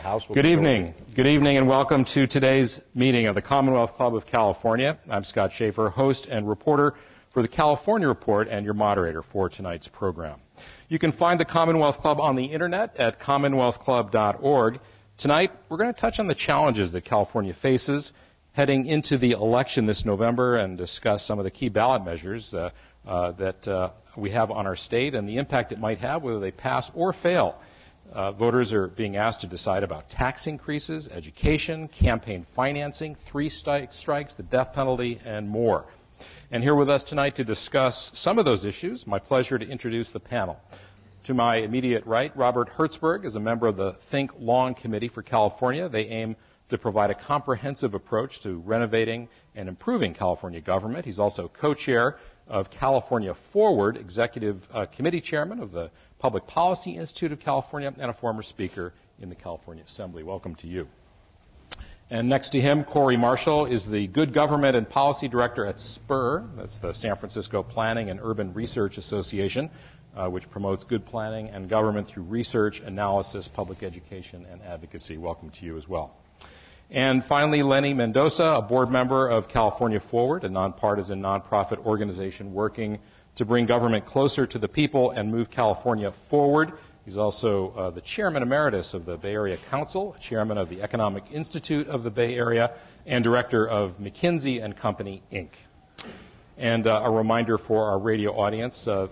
House will Good evening. Good evening and welcome to today's meeting of the Commonwealth Club of California. I'm Scott Schaefer, host and reporter for the California Report and your moderator for tonight's program. You can find the Commonwealth Club on the internet at commonwealthclub.org. Tonight, we're going to touch on the challenges that California faces heading into the election this November and discuss some of the key ballot measures that we have on our state and the impact it might have, whether they pass or fail. Voters are being asked to decide about tax increases, education, campaign financing, three strikes, the death penalty, and more. And here with us tonight to discuss some of those issues, my pleasure to introduce the panel. To my immediate right, Robert Hertzberg is a member of the Think Long Committee for California. They aim to provide a comprehensive approach to renovating and improving California government. He's also co-chair of California Forward, executive committee chairman of the Public Policy Institute of California, and a former speaker in the California Assembly. Welcome to you. And next to him, Corey Marshall is the Good Government and Policy Director at SPUR. That's the San Francisco Planning and Urban Research Association, which promotes good planning and government through research, analysis, public education, and advocacy. Welcome to you as well. And finally, Lenny Mendoza, a board member of California Forward, a nonpartisan nonprofit organization working to bring government closer to the people and move California forward. He's also the chairman emeritus of the Bay Area Council, chairman of the Economic Institute of the Bay Area, and director of McKinsey & Company, Inc. And a reminder for our radio audience to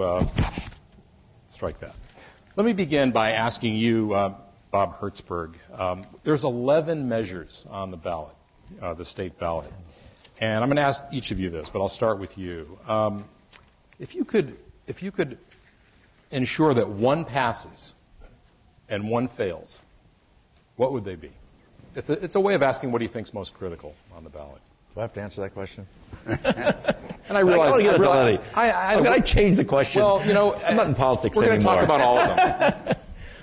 strike that. Let me begin by asking you, Bob Hertzberg, there's 11 measures on the ballot, the state ballot. And I'm going to ask each of you this, but I'll start with you. If you could ensure that one passes and one fails, what would they be? It's a way of asking what he thinks most critical on the ballot. Do I have to answer that question? And I realize, I changed the question. Well, you know, I'm not in politics anymore. We're going to talk about all of them.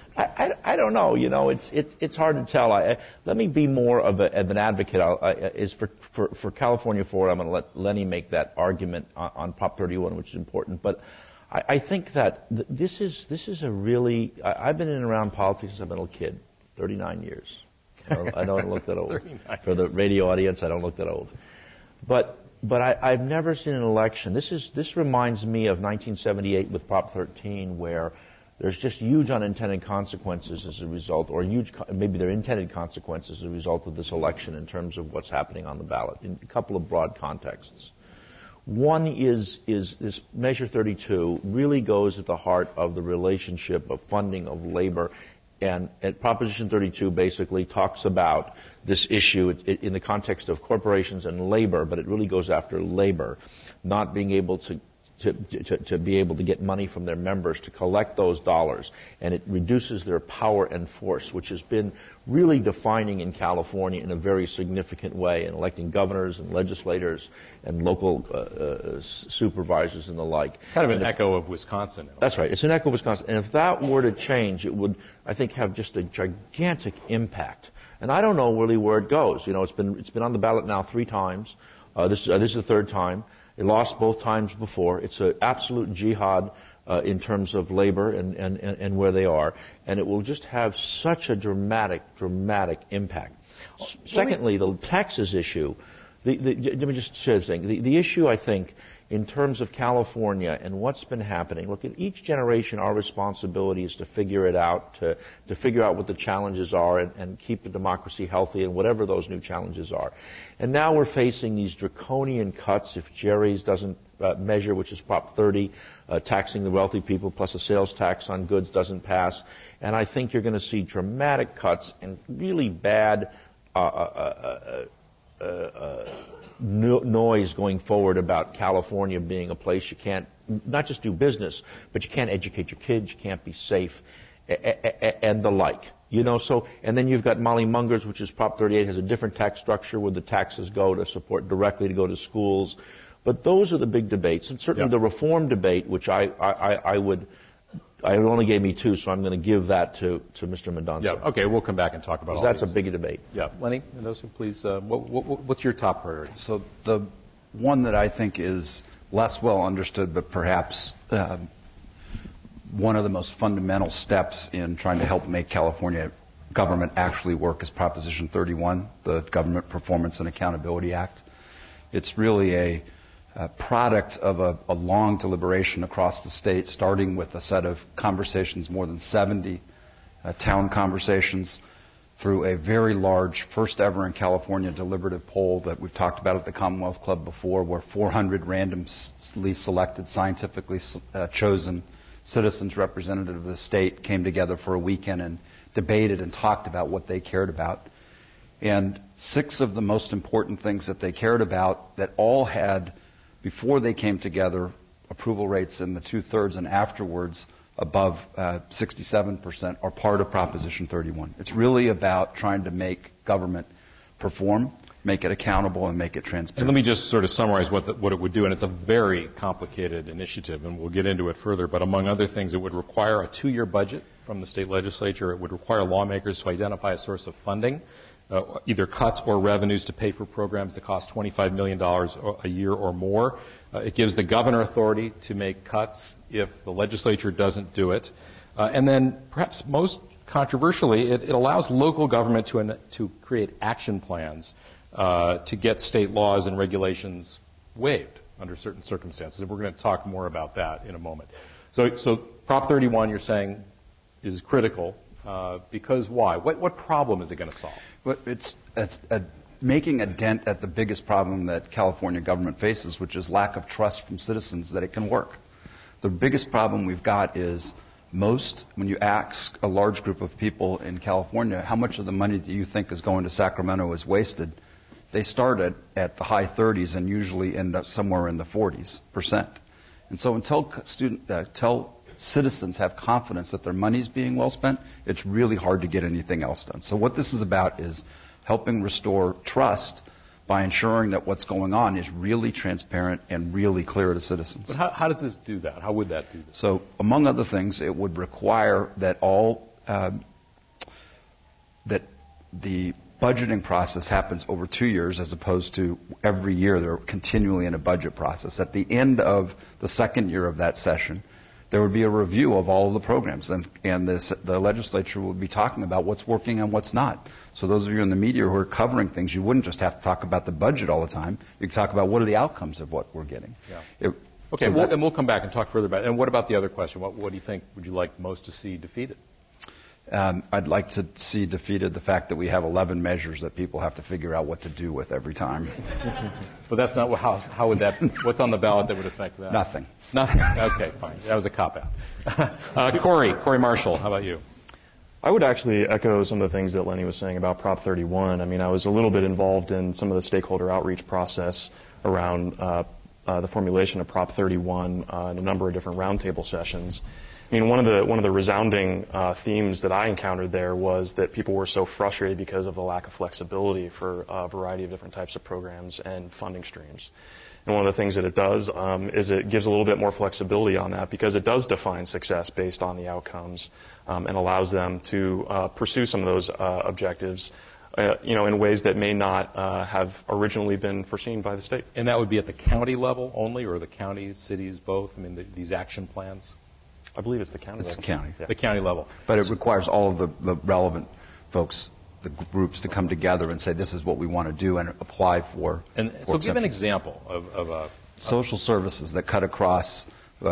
I don't know. You know, it's hard to tell. Let me be more of an advocate. For California Forward, I'm going to let Lenny make that argument on Prop 31, which is important. But I think that this is a really. I've been in and around politics since I've been a little kid, 39 years. I don't look that old. For the radio audience, I don't look that old. But I've never seen an election. This reminds me of 1978 with Prop 13, where there's just huge unintended consequences as a result, or maybe they're intended consequences as a result of this election in terms of what's happening on the ballot in a couple of broad contexts. One is this Measure 32 really goes at the heart of the relationship of funding of labor. And Proposition 32 basically talks about this issue in the context of corporations and labor, but it really goes after labor, not being able to be able to get money from their members to collect those dollars. And it reduces their power and force, which has been really defining in California in a very significant way in electing governors and legislators and local supervisors and the like. It's kind of an echo of Wisconsin. That's right. It's an echo of Wisconsin. And if that were to change, it would, I think, have just a gigantic impact. And I don't know really where it goes. You know, it's been on the ballot now 3 times. This is the 3rd time. It lost both times before. It's an absolute jihad in terms of labor and where they are. And it will just have such a dramatic impact. Secondly, the taxes issue. Let me just say the thing. The issue, I think, in terms of California and what's been happening, look, in each generation, our responsibility is to figure it out, to figure out what the challenges are and keep the democracy healthy and whatever those new challenges are. And now we're facing these draconian cuts if Jerry's doesn't measure, which is Prop 30, taxing the wealthy people, plus a sales tax on goods doesn't pass. And I think you're going to see dramatic cuts and really bad noise going forward about California being a place you can't not just do business, but you can't educate your kids, you can't be safe, and the like. You know, so, and then you've got Molly Munger's, which is Prop 38, has a different tax structure where the taxes go to support directly to go to schools. But those are the big debates. And certainly the reform debate, which I only gave me 2, so I'm going to give that to Mr. Mendoza. Yeah, okay, we'll come back and talk about all that's these. A big debate. Yeah, Lenny Mendoza, please, what's your top priority? So the one that I think is less well understood, but perhaps one of the most fundamental steps in trying to help make California government actually work is Proposition 31, the Government Performance and Accountability Act. It's really a product of a long deliberation across the state, starting with a set of conversations, more than 70 town conversations, through a very large, first ever in California, deliberative poll that we've talked about at the Commonwealth Club before, where 400 randomly selected, scientifically chosen citizens representative of the state came together for a weekend and debated and talked about what they cared about. And 6 of the most important things that they cared about that all had, before they came together, approval rates in the 2/3 and afterwards above 67% are part of Proposition 31. It's really about trying to make government perform, make it accountable, and make it transparent. And let me just sort of summarize what it would do. And it's a very complicated initiative, and we'll get into it further. But among other things, it would require a 2-year budget from the state legislature. It would require lawmakers to identify a source of funding, either cuts or revenues to pay for programs that cost $25 million a year or more. It gives the governor authority to make cuts if the legislature doesn't do it. And then, perhaps most controversially, it allows local government to create action plans to get state laws and regulations waived under certain circumstances. And we're going to talk more about that in a moment. So Prop 31, you're saying, is critical. Because why? What problem is it going to solve? Well, it's making a dent at the biggest problem that California government faces, which is lack of trust from citizens that it can work. The biggest problem we've got is when you ask a large group of people in California, how much of the money do you think is going to Sacramento is wasted? They start at the high 30s and usually end up somewhere in the 40%. And so until citizens have confidence that their money is being well spent, it's really hard to get anything else done. So what this is about is helping restore trust by ensuring that what's going on is really transparent and really clear to citizens. But how does this do that? How would that do this? So, among other things, it would require that that the budgeting process happens over 2 years as opposed to every year. They're continually in a budget process. At the end of the second year of that session, there would be a review of all of the programs, and the legislature would be talking about what's working and what's not. So those of you in the media who are covering things, you wouldn't just have to talk about the budget all the time. You could talk about what are the outcomes of what we're getting. Yeah. And we'll come back and talk further about it. And what about the other question? What do you think would you like most to see defeated? I'd like to see defeated the fact that we have 11 measures that people have to figure out what to do with every time. But that's not how would that? What's on the ballot that would affect that? Nothing. Okay, fine. That was a cop-out. Corey Marshall, how about you? I would actually echo some of the things that Lenny was saying about Prop 31. I mean, I was a little bit involved in some of the stakeholder outreach process around the formulation of Prop 31 in a number of different roundtable sessions. I mean, one of the resounding themes that I encountered there was that people were so frustrated because of the lack of flexibility for a variety of different types of programs and funding streams. And one of the things that it does is it gives a little bit more flexibility on that because it does define success based on the outcomes and allows them to pursue some of those objectives, in ways that may not have originally been foreseen by the state. And that would be at the county level only, or the counties, cities, both? I mean, these action plans? I believe it's the county level. It's the county. Yeah. The county level. But it requires all of the relevant folks, the groups, to come together and say, this is what we want to do and apply for. And so give an example of a... Social services that cut across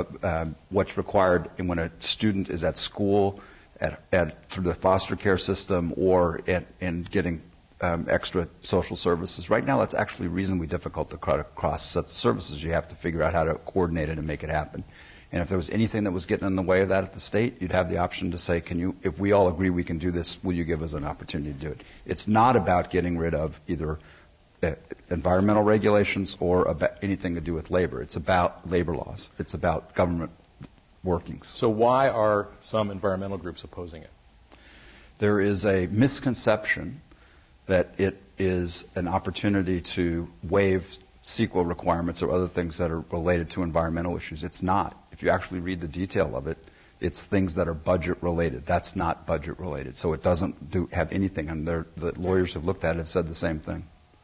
what's required when a student is at school, through the foster care system, or in getting extra social services. Right now, that's actually reasonably difficult to cut across sets of services. You have to figure out how to coordinate it and make it happen. And if there was anything that was getting in the way of that at the state, you'd have the option to say, if we all agree we can do this, will you give us an opportunity to do it? It's not about getting rid of either environmental regulations or about anything to do with labor. It's about labor laws. It's about government workings. So why are some environmental groups opposing it? There is a misconception that it is an opportunity to waive CEQA requirements or other things that are related to environmental issues. It's not. If you actually read the detail of it, it's things that are budget related. That's not budget related. So it doesn't have anything. And the lawyers who've looked at it have said the same thing.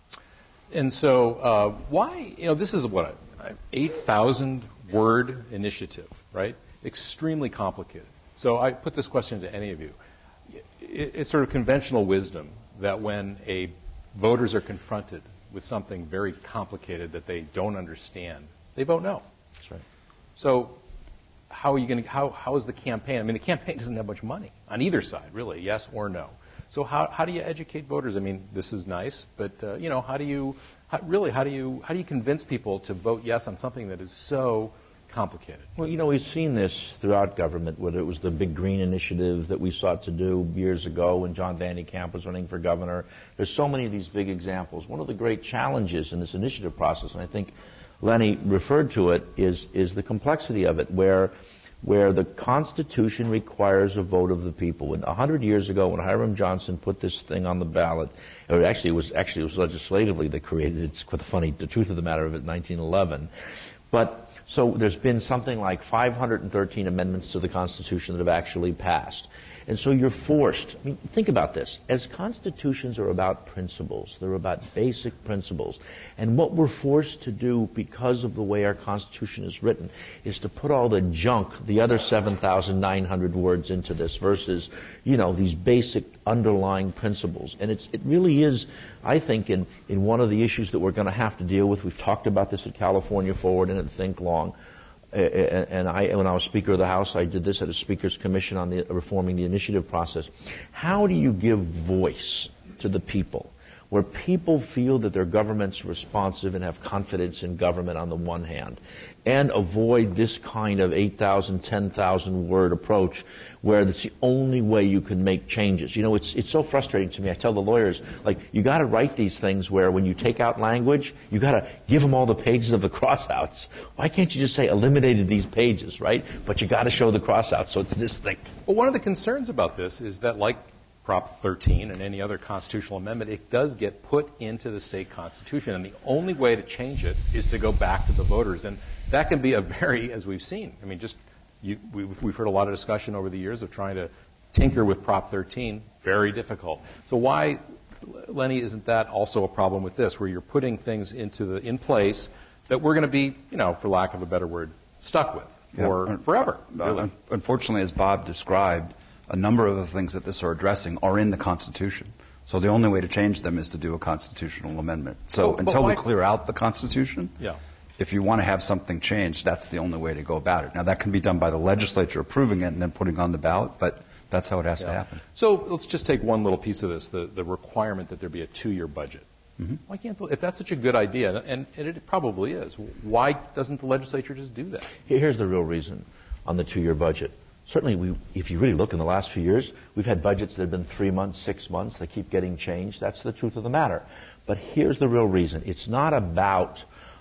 And so why, this is what, an 8,000 word initiative, right? Extremely complicated. So I put this question to any of you. it's sort of conventional wisdom that when voters are confronted with something very complicated that they don't understand, they vote no. That's right. So how is the campaign? I mean, the campaign doesn't have much money on either side, really, yes or no. So how do you educate voters? I mean, this is nice, but how do you convince people to vote yes on something that is so complicated? Well, we've seen this throughout government, whether it was the Big Green Initiative that we sought to do years ago when John Van de Kamp was running for governor. There's so many of these big examples. One of the great challenges in this initiative process, and I think Lenny referred to it, is the complexity of it, where the Constitution requires a vote of the people. 100 years ago, when Hiram Johnson put this thing on the ballot, or it was legislatively they created it. It's quite funny, the truth of the matter of it, 1911. But so there's been something like 513 amendments to the Constitution that have actually passed. And so you're forced, think about this. As constitutions are about principles, they're about basic principles. And what we're forced to do because of the way our Constitution is written is to put all the junk, the other 7,900 words into this versus, these basic underlying principles. And it really is, I think, in one of the issues that we're going to have to deal with. We've talked about this at California Forward and at Think Long. And when I was Speaker of the House, I did this at a Speaker's Commission on reforming the initiative process. How do you give voice to the people, where people feel that their government's responsive and have confidence in government on the one hand, and avoid this kind of 8,000, 10,000 word approach where that's the only way you can make changes? It's so frustrating to me. I tell the lawyers, you got to write these things where when you take out language, you got to give them all the pages of the crossouts. Why can't you just say eliminated these pages, right? But you got to show the crossouts, so it's this thick. Well, one of the concerns about this is that, like Prop 13 and any other constitutional amendment, it does get put into the state constitution, and the only way to change it is to go back to the voters. And that can be as we've seen, we've heard a lot of discussion over the years of trying to tinker with Prop 13, very difficult. So why, Lenny, isn't that also a problem with this, where you're putting things in place that we're going to be, for lack of a better word, stuck with for forever? Really. Unfortunately, as Bob described, a number of the things that this are addressing are in the Constitution. So the only way to change them is to do a constitutional amendment. So until we clear out the Constitution, if you want to have something changed, that's the only way to go about it. Now, that can be done by the legislature approving it and then putting it on the ballot, but that's how it has to happen. So let's just take one little piece of this, the requirement that there be a 2-year budget. Mm-hmm. Why can't, if that's such a good idea, and it probably is, why doesn't the legislature just do that? Here's the real reason on the 2-year budget. Certainly, if you really look in the last few years, we've had budgets that have been 3 months, 6 months. They keep getting changed. That's the truth of the matter. But here's the real reason. It's not about,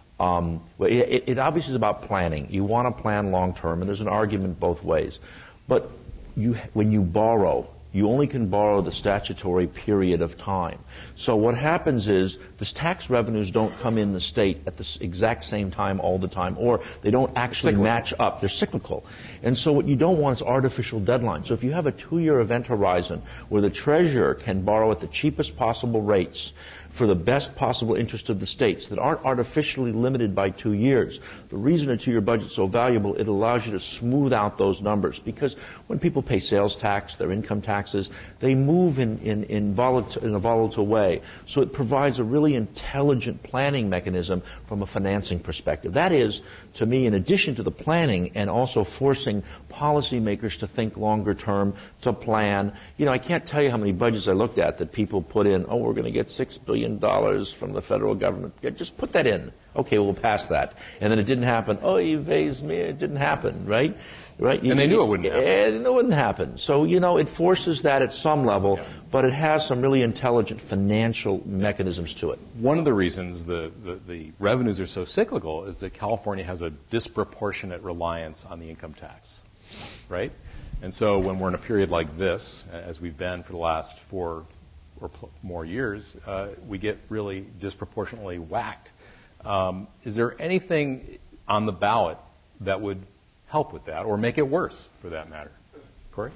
it obviously is about planning. You want to plan long term, and there's an argument both ways. But when you borrow, you only can borrow the statutory period of time. So what happens is the tax revenues don't come in the state at the exact same time all the time, or they don't actually match up. They're cyclical. And so what you don't want is artificial deadlines. So if you have a 2-year event horizon where the treasurer can borrow at the cheapest possible rates for the best possible interest of the states that aren't artificially limited by 2 years, the reason a 2-year budget is so valuable, it allows you to smooth out those numbers. Because when people pay sales tax, their income taxes, they move in a volatile way. So it provides a really intelligent planning mechanism from a financing perspective. That is, to me, in addition to the planning and also forcing policymakers to think longer term, to plan. I can't tell you how many budgets I looked at that people put in, we're going to get $6 billion from the federal government. Just put that in. Okay, we'll pass that. And then it didn't happen. You phased me. It didn't happen, right? And they knew it wouldn't happen. And it wouldn't happen. So, it forces that at some level, but it has some really intelligent financial mechanisms to it. One of the reasons the revenues are so cyclical is that California has a disproportionate reliance on the income tax, right? And so when we're in a period like this, as we've been for the last 4 or more years, we get really disproportionately whacked. Is there anything on the ballot that would help with that, or make it worse, for that matter? Corey?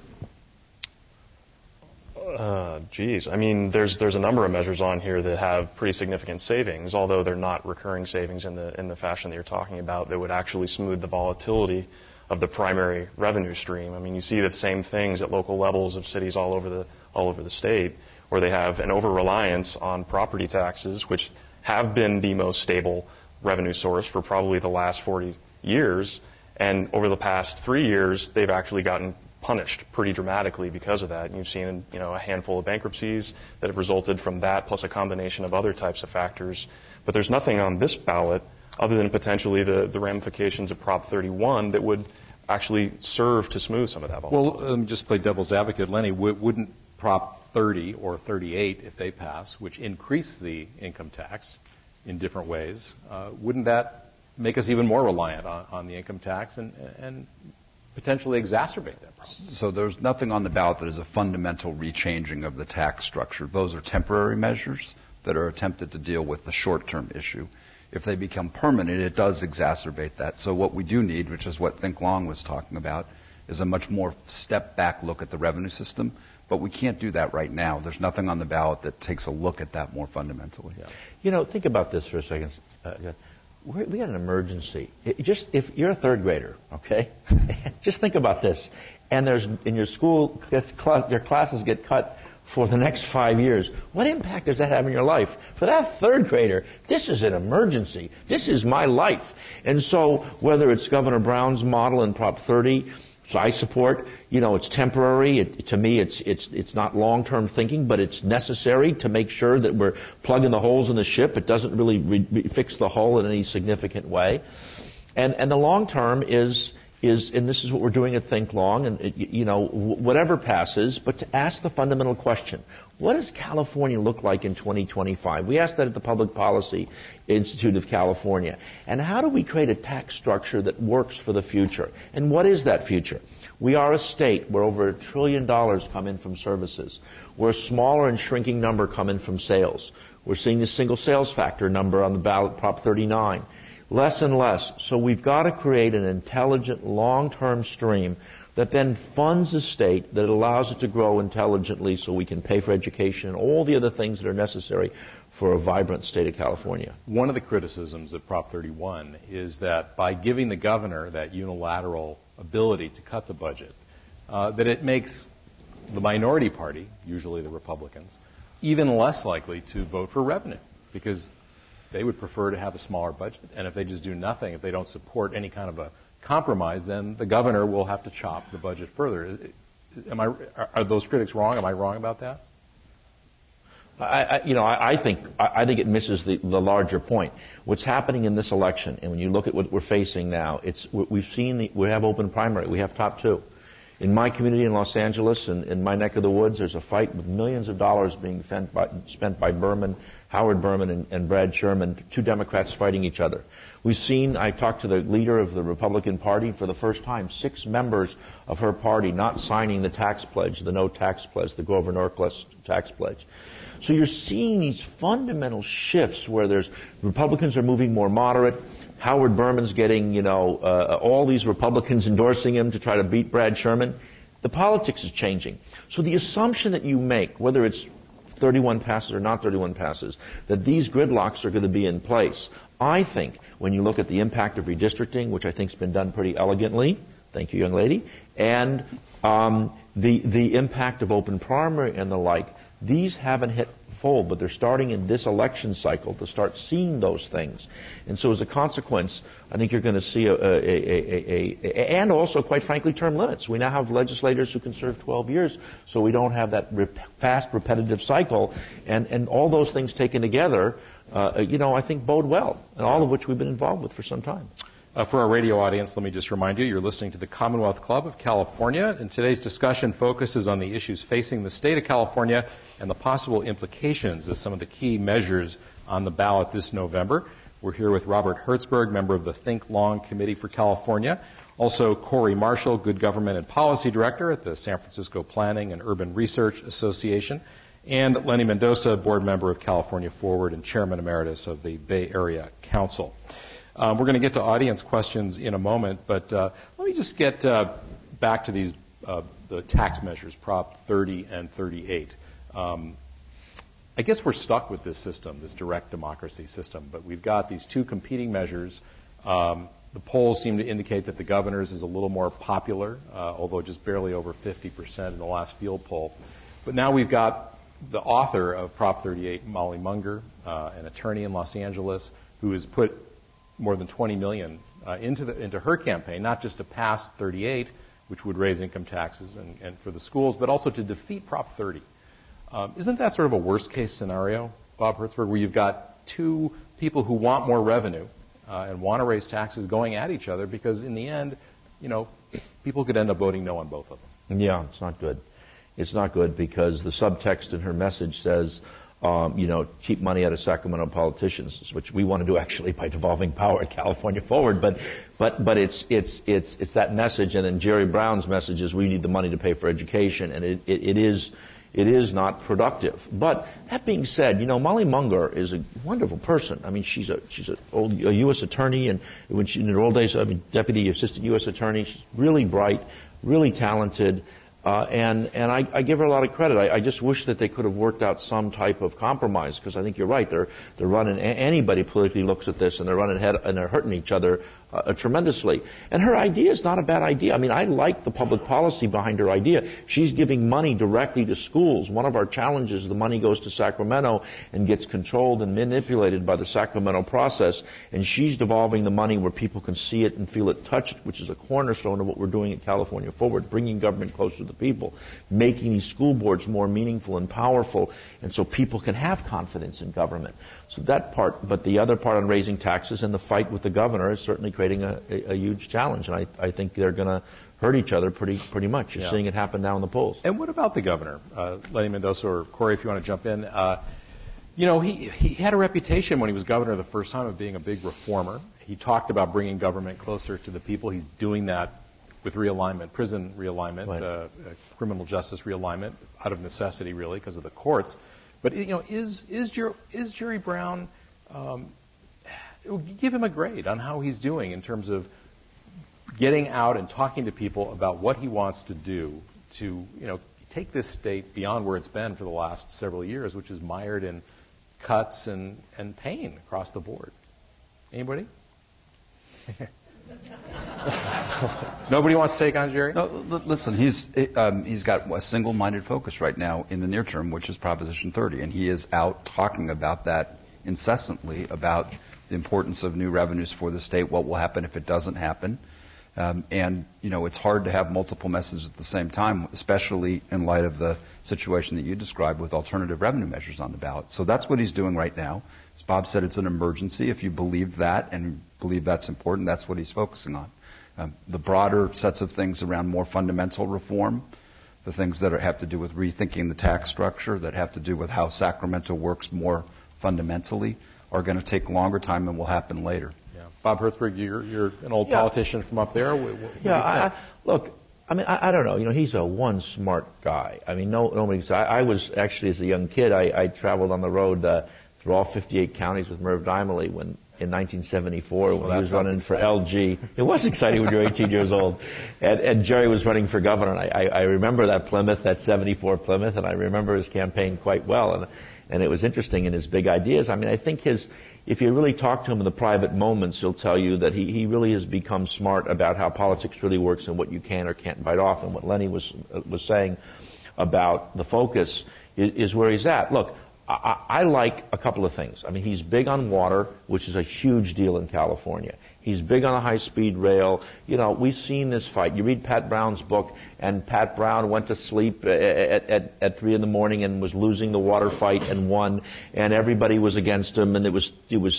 There's a number of measures on here that have pretty significant savings, although they're not recurring savings in the fashion that you're talking about, that would actually smooth the volatility of the primary revenue stream. I mean, you see the same things at local levels of cities all over the state, where they have an over-reliance on property taxes, which have been the most stable revenue source for probably the last 40 years. And over the past 3 years, they've actually gotten punished pretty dramatically because of that. And you've seen, a handful of bankruptcies that have resulted from that, plus a combination of other types of factors. But there's nothing on this ballot other than potentially the ramifications of Prop 31 that would actually serve to smooth some of that volatility. Well, just play devil's advocate, Lenny. Wouldn't Prop 30 or 38, if they pass, which increase the income tax in different ways, wouldn't that make us even more reliant on the income tax and potentially exacerbate that problem? So there's nothing on the ballot that is a fundamental rechanging of the tax structure. Those are temporary measures that are attempted to deal with the short-term issue. If they become permanent, it does exacerbate that. So what we do need, which is what Think Long was talking about, is a much more step-back look at the revenue system. But we can't do that right now. There's nothing on the ballot that takes a look at that more fundamentally. Yeah. Think about this for a second. We had an emergency. If you're a third grader, okay, just think about this. And there's in your school, your classes get cut for the next 5 years. What impact does that have in your life? For that third grader, this is an emergency. This is my life. And so whether it's Governor Brown's model in Prop 30, so I support, it's temporary. To me, it's not long-term thinking, but it's necessary to make sure that we're plugging the holes in the ship. It doesn't really fix the hull in any significant way. And the long-term is, and this is what we're doing at Think Long, and whatever passes, but to ask the fundamental question: what does California look like in 2025? We asked that at the Public Policy Institute of California. And how do we create a tax structure that works for the future? And what is that future? We are a state where over $1 trillion come in from services. We're a smaller and shrinking number come in from sales. We're seeing the single sales factor number on the ballot, Prop 39. Less and less. So we've got to create an intelligent, long-term stream that then funds the state, that allows it to grow intelligently so we can pay for education and all the other things that are necessary for a vibrant state of California. One of the criticisms of Prop 31 is that by giving the governor that unilateral ability to cut the budget, that it makes the minority party, usually the Republicans, even less likely to vote for revenue, because they would prefer to have a smaller budget. And if they just do nothing, if they don't support any kind of a compromise, then the governor will have to chop the budget further. Are those critics wrong? Am I wrong about that? I think it misses the larger point. What's happening in this election, and when you look at what we're facing now, we have open primary, we have top two. In my community in Los Angeles, and in my neck of the woods, there's a fight with millions of dollars being spent by Howard Berman and Brad Sherman, two Democrats fighting each other. I talked to the leader of the Republican Party for the first time, 6 members of her party not signing the tax pledge, the no tax pledge, the Grover Norquist tax pledge. So you're seeing these fundamental shifts where Republicans are moving more moderate. Howard Berman's getting, all these Republicans endorsing him to try to beat Brad Sherman. The politics is changing. So the assumption that you make, whether it's 31 passes or not 31 passes, that these gridlocks are going to be in place. I think when you look at the impact of redistricting, which I think has been done pretty elegantly, thank you, young lady, and the impact of open primary and the like, these haven't hit full, but they're starting in this election cycle to start seeing those things. And so as a consequence, I think you're going to see and also, quite frankly, term limits. We now have legislators who can serve 12 years, so we don't have that fast, repetitive cycle. And all those things taken together, I think bode well, and all of which we've been involved with for some time. For our radio audience, let me just remind you, you're listening to the Commonwealth Club of California, and today's discussion focuses on the issues facing the state of California and the possible implications of some of the key measures on the ballot this November. We're here with Robert Hertzberg, member of the Think Long Committee for California, also Corey Marshall, Good Government and Policy Director at the San Francisco Planning and Urban Research Association, and Lenny Mendoza, board member of California Forward and Chairman Emeritus of the Bay Area Council. We're going to get to audience questions in a moment, but let me just get back to these the tax measures, Prop 30 and 38. I guess we're stuck with this system, this direct democracy system, but we've got these two competing measures. The polls seem to indicate that the governor's is a little more popular, although just barely over 50% in the last field poll. But now we've got the author of Prop 38, Molly Munger, an attorney in Los Angeles, who has put more than $20 million into her campaign, not just to pass 38, which would raise income taxes and for the schools, but also to defeat Prop 30. Isn't that sort of a worst-case scenario, Bob Hertzberg, where you've got two people who want more revenue and want to raise taxes going at each other, because in the end, people could end up voting no on both of them? Yeah, it's not good. It's not good because the subtext in her message says, keep money out of Sacramento politicians, which we want to do actually by devolving power at California Forward. But it's that message, and then Jerry Brown's message is we need the money to pay for education, and it is not productive. But that being said, Molly Munger is a wonderful person. I mean, she's a U.S. attorney, and when she in her old days, deputy assistant U.S. attorney. She's really bright, really talented. And I give her a lot of credit. I just wish that they could have worked out some type of compromise, because I think you're right. They're running. Anybody politically looks at this, and they're running ahead, and they're hurting each other tremendously. And her idea is not a bad idea. I mean, I like the public policy behind her idea. She's giving money directly to schools. One of our challenges, the money goes to Sacramento and gets controlled and manipulated by the Sacramento process, and she's devolving the money where people can see it and feel it, touch it, which is a cornerstone of what we're doing at California Forward, bringing government closer to the people, making these school boards more meaningful and powerful, and so people can have confidence in government. So that part, but the other part on raising taxes and the fight with the governor is certainly creating a huge challenge, and I think they're going to hurt each other pretty much. You're seeing it happen now in the polls. And what about the governor, Lenny Mendoza, or Corey, if you want to jump in? He had a reputation when he was governor the first time of being a big reformer. He talked about bringing government closer to the people. He's doing that with realignment, prison realignment, right. Criminal justice realignment, out of necessity, really, because of the courts. But is Jerry Brown? Give him a grade on how he's doing in terms of getting out and talking to people about what he wants to do to take this state beyond where it's been for the last several years, which is mired in cuts and pain across the board. Anybody? Nobody wants to take on Jerry? No, listen, he's got a single-minded focus right now in the near term, which is Proposition 30, and he is out talking about that incessantly, about the importance of new revenues for the state, what will happen if it doesn't happen. And it's hard to have multiple messages at the same time, especially in light of the situation that you described with alternative revenue measures on the ballot. So that's what he's doing right now. As Bob said, it's an emergency. If you believe that and believe that's important, that's what he's focusing on. The broader sets of things around more fundamental reform, the things that have to do with rethinking the tax structure, that have to do with how Sacramento works more fundamentally, are going to take longer time and will happen later. Yeah. Bob Hertzberg, you're an old politician from up there. Look, I mean, I don't know. He's one smart guy. I mean, nobody. I was actually, as a young kid, I traveled on the road through all 58 counties with Merv Dymally in 1974 when he was running for LG. It was exciting when you're 18 years old. And Jerry was running for governor. And I remember that Plymouth, that 74 Plymouth, and I remember his campaign quite well. And it was interesting in his big ideas. I mean, I think if you really talk to him in the private moments, he'll tell you that he really has become smart about how politics really works and what you can or can't bite off. And what Lenny was saying about the focus is where he's at. Look, I like a couple of things. I mean, he's big on water, which is a huge deal in California. He's big on a high-speed rail. We've seen this fight. You read Pat Brown's book, and Pat Brown went to sleep at 3 a.m. and was losing the water fight and won, and everybody was against him, and it was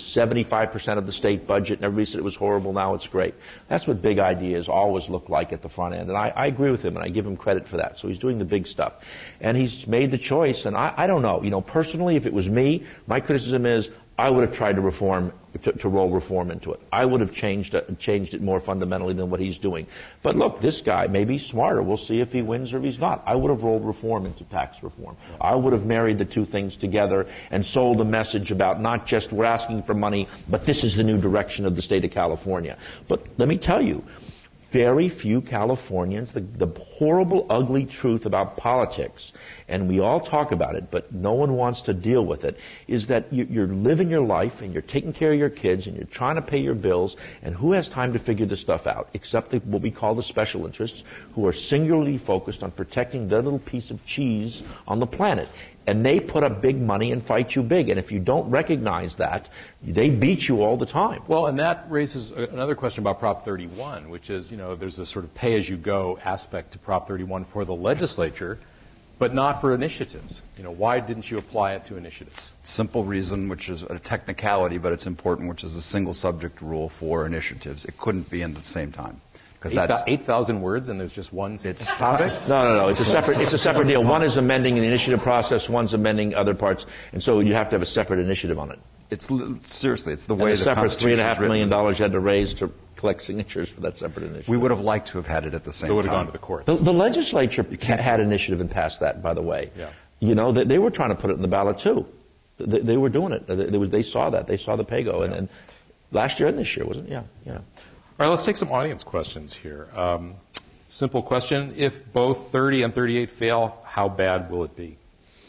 75% of the state budget, and everybody said it was horrible. Now it's great. That's what big ideas always look like at the front end, and I agree with him, and I give him credit for that. So he's doing the big stuff, and he's made the choice, and I don't know. Personally, if it was me, my criticism is I would have tried to roll reform into it. I would have changed it more fundamentally than what he's doing. But look, this guy may be smarter. We'll see if he wins or if he's not. I would have rolled reform into tax reform. I would have married the two things together and sold a message about not just we're asking for money, but this is the new direction of the state of California. But let me tell you, very few Californians, the horrible, ugly truth about politics, and we all talk about it, but no one wants to deal with it, is that you're living your life and you're taking care of your kids and you're trying to pay your bills, and who has time to figure this stuff out except what we call the special interests, who are singularly focused on protecting their little piece of cheese on the planet. And they put up big money and fight you big. And if you don't recognize that, they beat you all the time. Well, and that raises another question about Prop 31, which is, there's a sort of pay-as-you-go aspect to Prop 31 for the legislature, but not for initiatives. Why didn't you apply it to initiatives? Simple reason, which is a technicality, but it's important, which is a single subject rule for initiatives. It couldn't be in at the same time. 8,000 words and there's just one topic? No. It's a separate deal. One is amending the initiative process, one's amending other parts, and so you have to have a separate initiative on it. It's the way the separate Constitution is $3.5 million you had to raise to collect signatures for that separate initiative. We would have liked to have had it at the same time. So it would have gone to the courts. The legislature had initiative and passed that, by the way. Yeah. They were trying to put it in the ballot too. They were doing it. They saw that. They saw the pay-go. And last year and this year, wasn't it? Yeah. All right, let's take some audience questions here. Simple question. If both 30 and 38 fail, how bad will it be?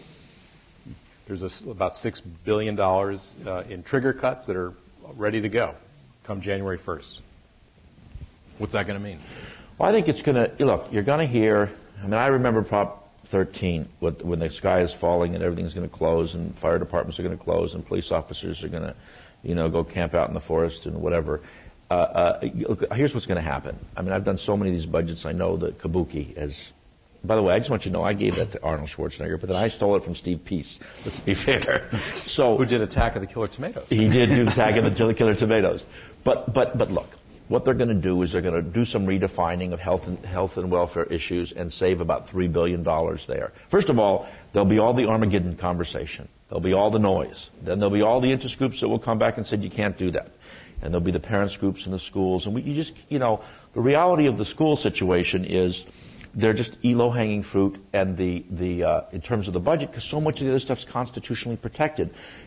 There's about $6 billion in trigger cuts that are ready to go come January 1st. What's that going to mean? Well, I think it's going to, look, you're going to hear, I remember Prop 13, when the sky is falling and everything's going to close and fire departments are going to close and police officers are going to, go camp out in the forest and whatever. Here's what's going to happen. I've done so many of these budgets. I know that Kabuki has. By the way, I just want you to know I gave that to Arnold Schwarzenegger, but then I stole it from Steve Peace. Let's be fair. So who did Attack of the Killer Tomatoes? He did do Attack of the Killer Tomatoes. But look, what they're going to do is they're going to do some redefining of health and welfare issues and save about $3 billion there. First of all, there'll be all the Armageddon conversation. There'll be all the noise. Then there'll be all the interest groups that will come back and say you can't do that. And there'll be the parents groups in the schools. And the reality of the school situation is they're just low-hanging fruit, and in terms of the budget, because so much of the other stuff's constitutionally protected.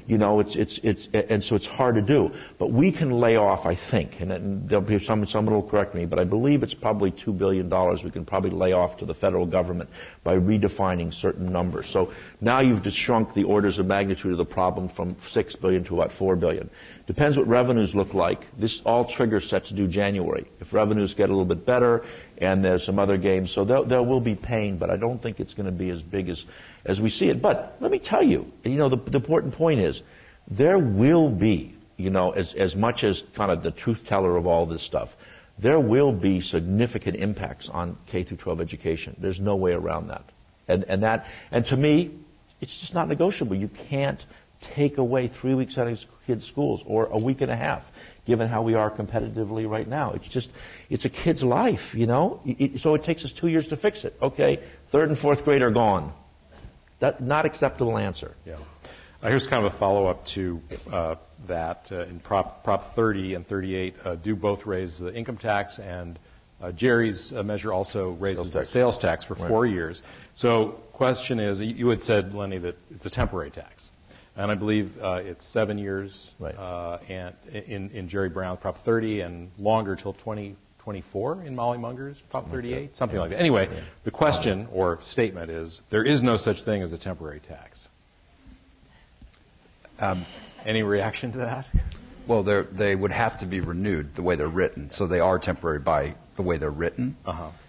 And so it's hard to do. But we can lay off, I think, and there'll be someone will correct me, but I believe it's probably $2 billion we can probably lay off to the federal government by redefining certain numbers. So now you've just shrunk the orders of magnitude of the problem from $6 billion to about $4 billion. Depends what revenues look like. This all triggers set to due January. If revenues get a little bit better, and there's some other games, so there will be pain, but I don't think it's going to be as big as we see it. But let me tell you, the important point is there will be, as much as kind of the truth teller of all this stuff, there will be significant impacts on K through 12 education. There's no way around that. And to me, it's just not negotiable. You can't take away 3 weeks out of kids' schools or a week and a half, given how we are competitively right now. It's a kid's life, so it takes us 2 years to fix it. Okay, third and fourth grade are gone. That's not acceptable answer. Yeah. Here's kind of a follow-up to that. In Prop 30 and 38 do both raise the income tax, and Jerry's measure also raises the sales tax for 4 years. So question is, you had said, Lenny, that it's a temporary tax. And I believe it's 7 years, and in Jerry Brown Prop 30, and longer till 2024 in Molly Munger's Prop 38, something like that. Anyway, the question or statement is there is no such thing as a temporary tax. Any reaction to that? Well, they would have to be renewed the way they're written, so they are temporary by the way they're written.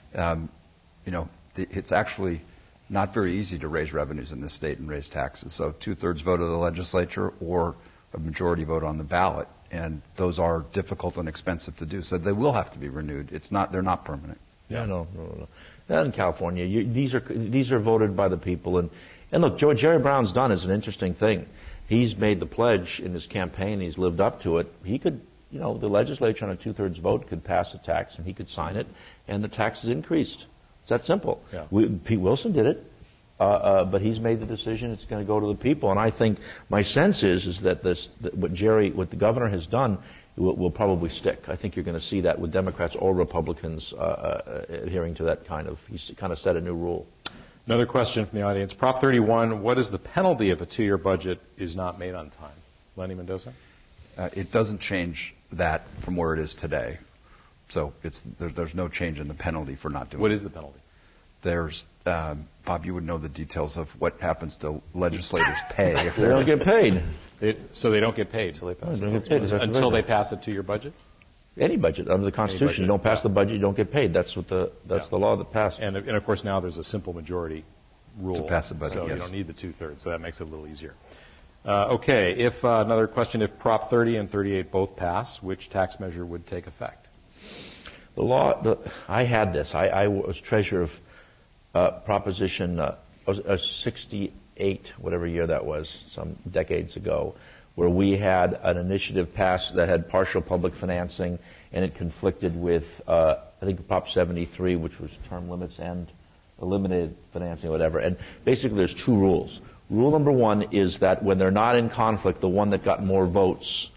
It's actually not very easy to raise revenues in this state and raise taxes. So 2/3 vote of the legislature or a majority vote on the ballot, and those are difficult and expensive to do. So they will have to be renewed. They're not permanent. Yeah, no. Not in California. These are voted by the people, and look, what Jerry Brown's done is an interesting thing. He's made the pledge in his campaign. He's lived up to it. He could, the legislature on a 2/3 vote could pass a tax, and he could sign it, and the tax is increased. It's that simple. Yeah. Pete Wilson did it, but he's made the decision. It's going to go to the people, and I think my sense is that what the governor has done will probably stick. I think you're going to see that with Democrats or Republicans adhering to that he's kind of set a new rule. Another question from the audience. Prop 31, what is the penalty if a 2-year budget is not made on time? Lenny Mendoza? It doesn't change that from where it is today. So there's no change in the penalty for not doing it. What is the penalty? There's, Bob, you would know the details of what happens to legislators' pay if They don't get paid. So they don't get paid until they pass They don't get paid. That's until right. they pass it to your budget? Any budget under the Constitution. You don't pass the budget, you don't get paid. That's the law that passed. And of course now there's a simple majority rule To pass the budget, so yes. you don't need the 2/3, so that makes it a little easier. Okay, if another question: if Prop 30 and 38 both pass, which tax measure would take effect? The law. I had this. I was treasurer of Proposition 68, whatever year that was, some decades ago, where we had an initiative passed that had partial public financing, and it conflicted with, I think, Prop 73, which was term limits and eliminated financing or whatever. And basically there's two rules. Rule number one is that when they're not in conflict, the one that got more votes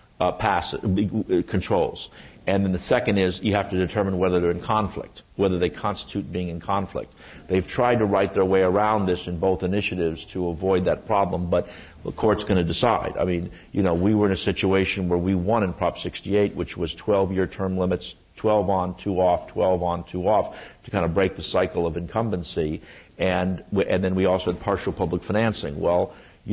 controls. And then the second is you have to determine whether they're in conflict, whether they constitute being in conflict. They've tried to write their way around this in both initiatives to avoid that problem, but the court's going to decide. I mean, we were in a situation where we won in Prop 68, which was 12-year term limits, 12 on, 2 off, 12 on, 2 off, to kind of break the cycle of incumbency. And then we also had partial public financing. Well,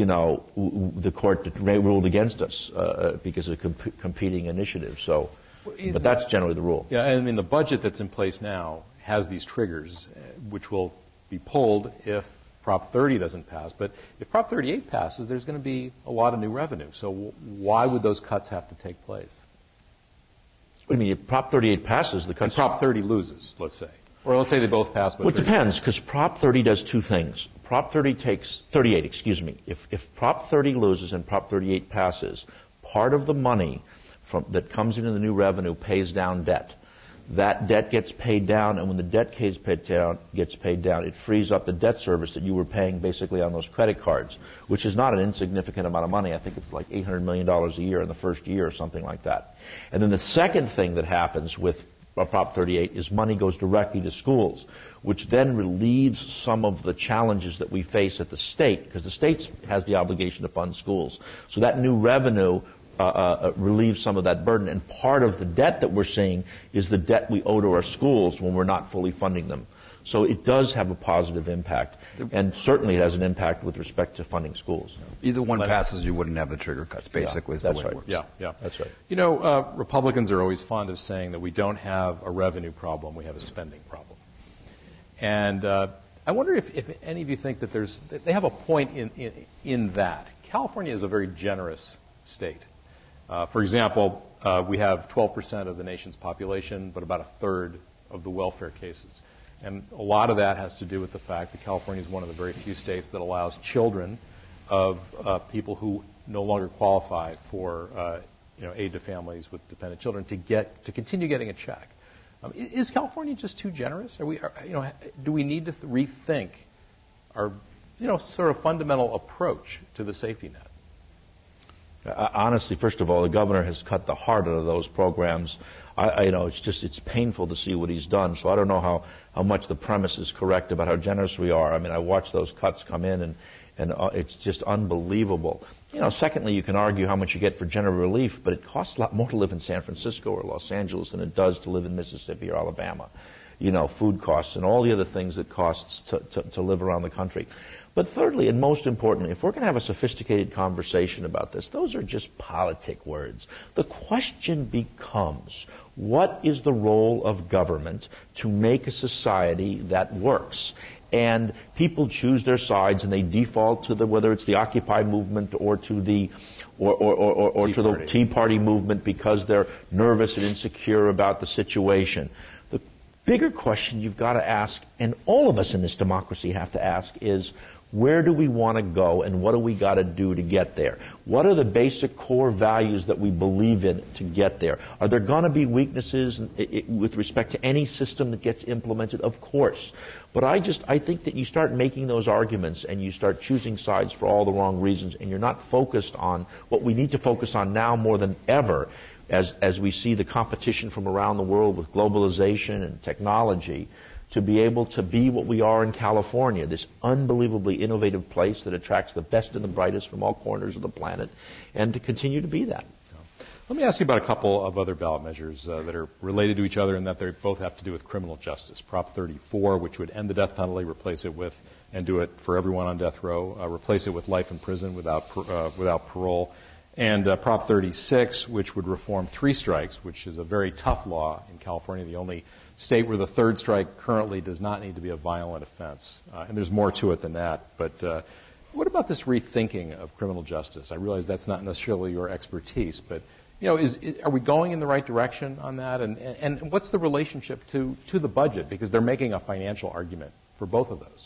the court ruled against us because of competing initiatives. So. But that's generally the rule. Yeah, I mean, the budget that's in place now has these triggers, which will be pulled if Prop 30 doesn't pass. But if Prop 38 passes, there's going to be a lot of new revenue. So why would those cuts have to take place? I mean, if Prop 38 passes, the cuts... And Prop 30 loses, let's say. Or let's say they both pass. But well, it depends, because Prop 30 does two things. Prop 38, excuse me. If Prop 30 loses and Prop 38 passes, part of the money that comes into the new revenue pays down debt. That debt gets paid down, and when the debt gets paid down, it frees up the debt service that you were paying basically on those credit cards, which is not an insignificant amount of money. I think it's like $800 million a year in the first year or something like that. And then the second thing that happens with Prop 38 is money goes directly to schools, which then relieves some of the challenges that we face at the state, because the state has the obligation to fund schools. So that new revenue relieves some of that burden. And part of the debt that we're seeing is the debt we owe to our schools when we're not fully funding them. So it does have a positive impact. And certainly it has an impact with respect to funding schools. Either one passes, you wouldn't have the trigger cuts, basically, is the way it works. Yeah. That's right. Republicans are always fond of saying that we don't have a revenue problem, we have a spending problem. And I wonder if any of you think that they have a point in that. California is a very generous state. For example, we have 12% of the nation's population, but about a third of the welfare cases. And a lot of that has to do with the fact that California is one of the very few states that allows children of people who no longer qualify for aid to families with dependent children to continue getting a check. Is California just too generous? Do we need to rethink our sort of fundamental approach to the safety net? Honestly, first of all, the governor has cut the heart out of those programs. It's painful to see what he's done. So I don't know how much the premise is correct about how generous we are. I mean, I watched those cuts come in, and it's just unbelievable. Secondly, you can argue how much you get for general relief, but it costs a lot more to live in San Francisco or Los Angeles than it does to live in Mississippi or Alabama. Food costs and all the other things it costs to live around the country. But thirdly, and most importantly, if we're going to have a sophisticated conversation about this, those are just politic words. The question becomes, what is the role of government to make a society that works? And people choose their sides, and they default to whether it's the Occupy movement or to the Tea Party movement because they're nervous and insecure about the situation. The bigger question you've got to ask, and all of us in this democracy have to ask, is where do we want to go, and what do we got to do to get there? What are the basic core values that we believe in to get there? Are there going to be weaknesses with respect to any system that gets implemented? Of course. But I think that you start making those arguments and you start choosing sides for all the wrong reasons, and you're not focused on what we need to focus on now more than ever as we see the competition from around the world with globalization and technology, to be able to be what we are in California, this unbelievably innovative place that attracts the best and the brightest from all corners of the planet, and to continue to be that. Let me ask you about a couple of other ballot measures that are related to each other and that they both have to do with criminal justice. Prop 34, which would end the death penalty, replace it with, and do it for everyone on death row, replace it with life in prison without parole. And Prop 36, which would reform 3 strikes, which is a very tough law in California, the only state where the 3rd strike currently does not need to be a violent offense. And there's more to it than that. But what about this rethinking of criminal justice? I realize that's not necessarily your expertise, but are we going in the right direction on that? And what's the relationship to the budget? Because they're making a financial argument for both of those.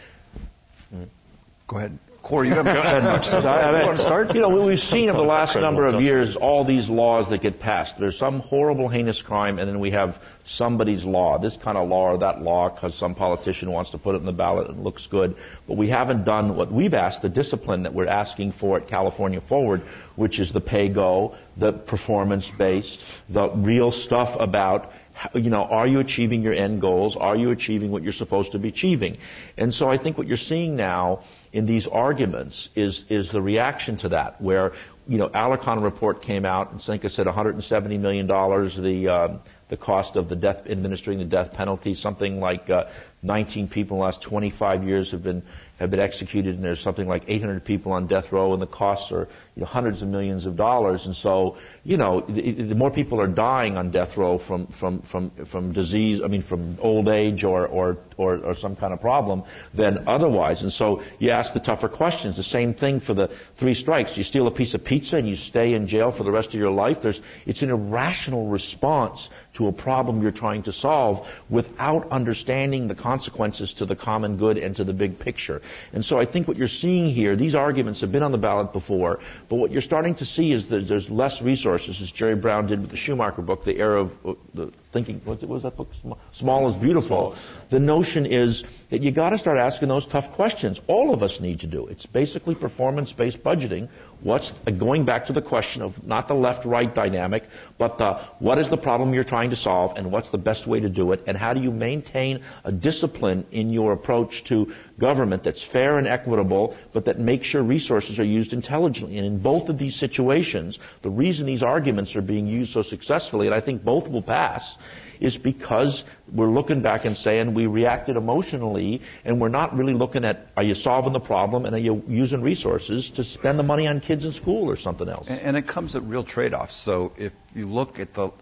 Go ahead. Corey, you haven't said much. So I want to start? We've seen over the last number of years all these laws that get passed. There's some horrible, heinous crime, and then we have somebody's law, this kind of law or that law, because some politician wants to put it in the ballot and it looks good. But we haven't done what we've asked, the discipline that we're asking for at California Forward, which is the pay-go, the performance-based, the real stuff about are you achieving your end goals? Are you achieving what you're supposed to be achieving? And so I think what you're seeing now in these arguments is the reaction to that, where, Alarcon report came out and I think it said $170 million, the cost of administering the death penalty, something like 19 people in the last 25 years have been executed, and there's something like 800 people on death row, and the costs are hundreds of millions of dollars. And so, the more people are dying on death row from disease, from old age or some kind of problem than otherwise. And so you ask the tougher questions. The same thing for the 3 strikes. You steal a piece of pizza and you stay in jail for the rest of your life. It's an irrational response to a problem you're trying to solve without understanding the consequences to the common good and to the big picture. And so I think what you're seeing here, these arguments have been on the ballot before, but what you're starting to see is that there's less resources, as Jerry Brown did with the Schumacher book, The Era of the Thinking, what was that book? Small is Beautiful. The notion is that you got to start asking those tough questions. All of us need to do. It's basically performance-based budgeting. Going back to the question of not the left-right dynamic, but what is the problem you're trying to solve, and what's the best way to do it, and how do you maintain a discipline in your approach to government that's fair and equitable, but that makes sure resources are used intelligently. And in both of these situations, the reason these arguments are being used so successfully, and I think both will pass, is because we're looking back and saying we reacted emotionally, and we're not really looking at, are you solving the problem, and are you using resources to spend the money on kids in school or something else? And it comes at real trade-offs. So if you look at the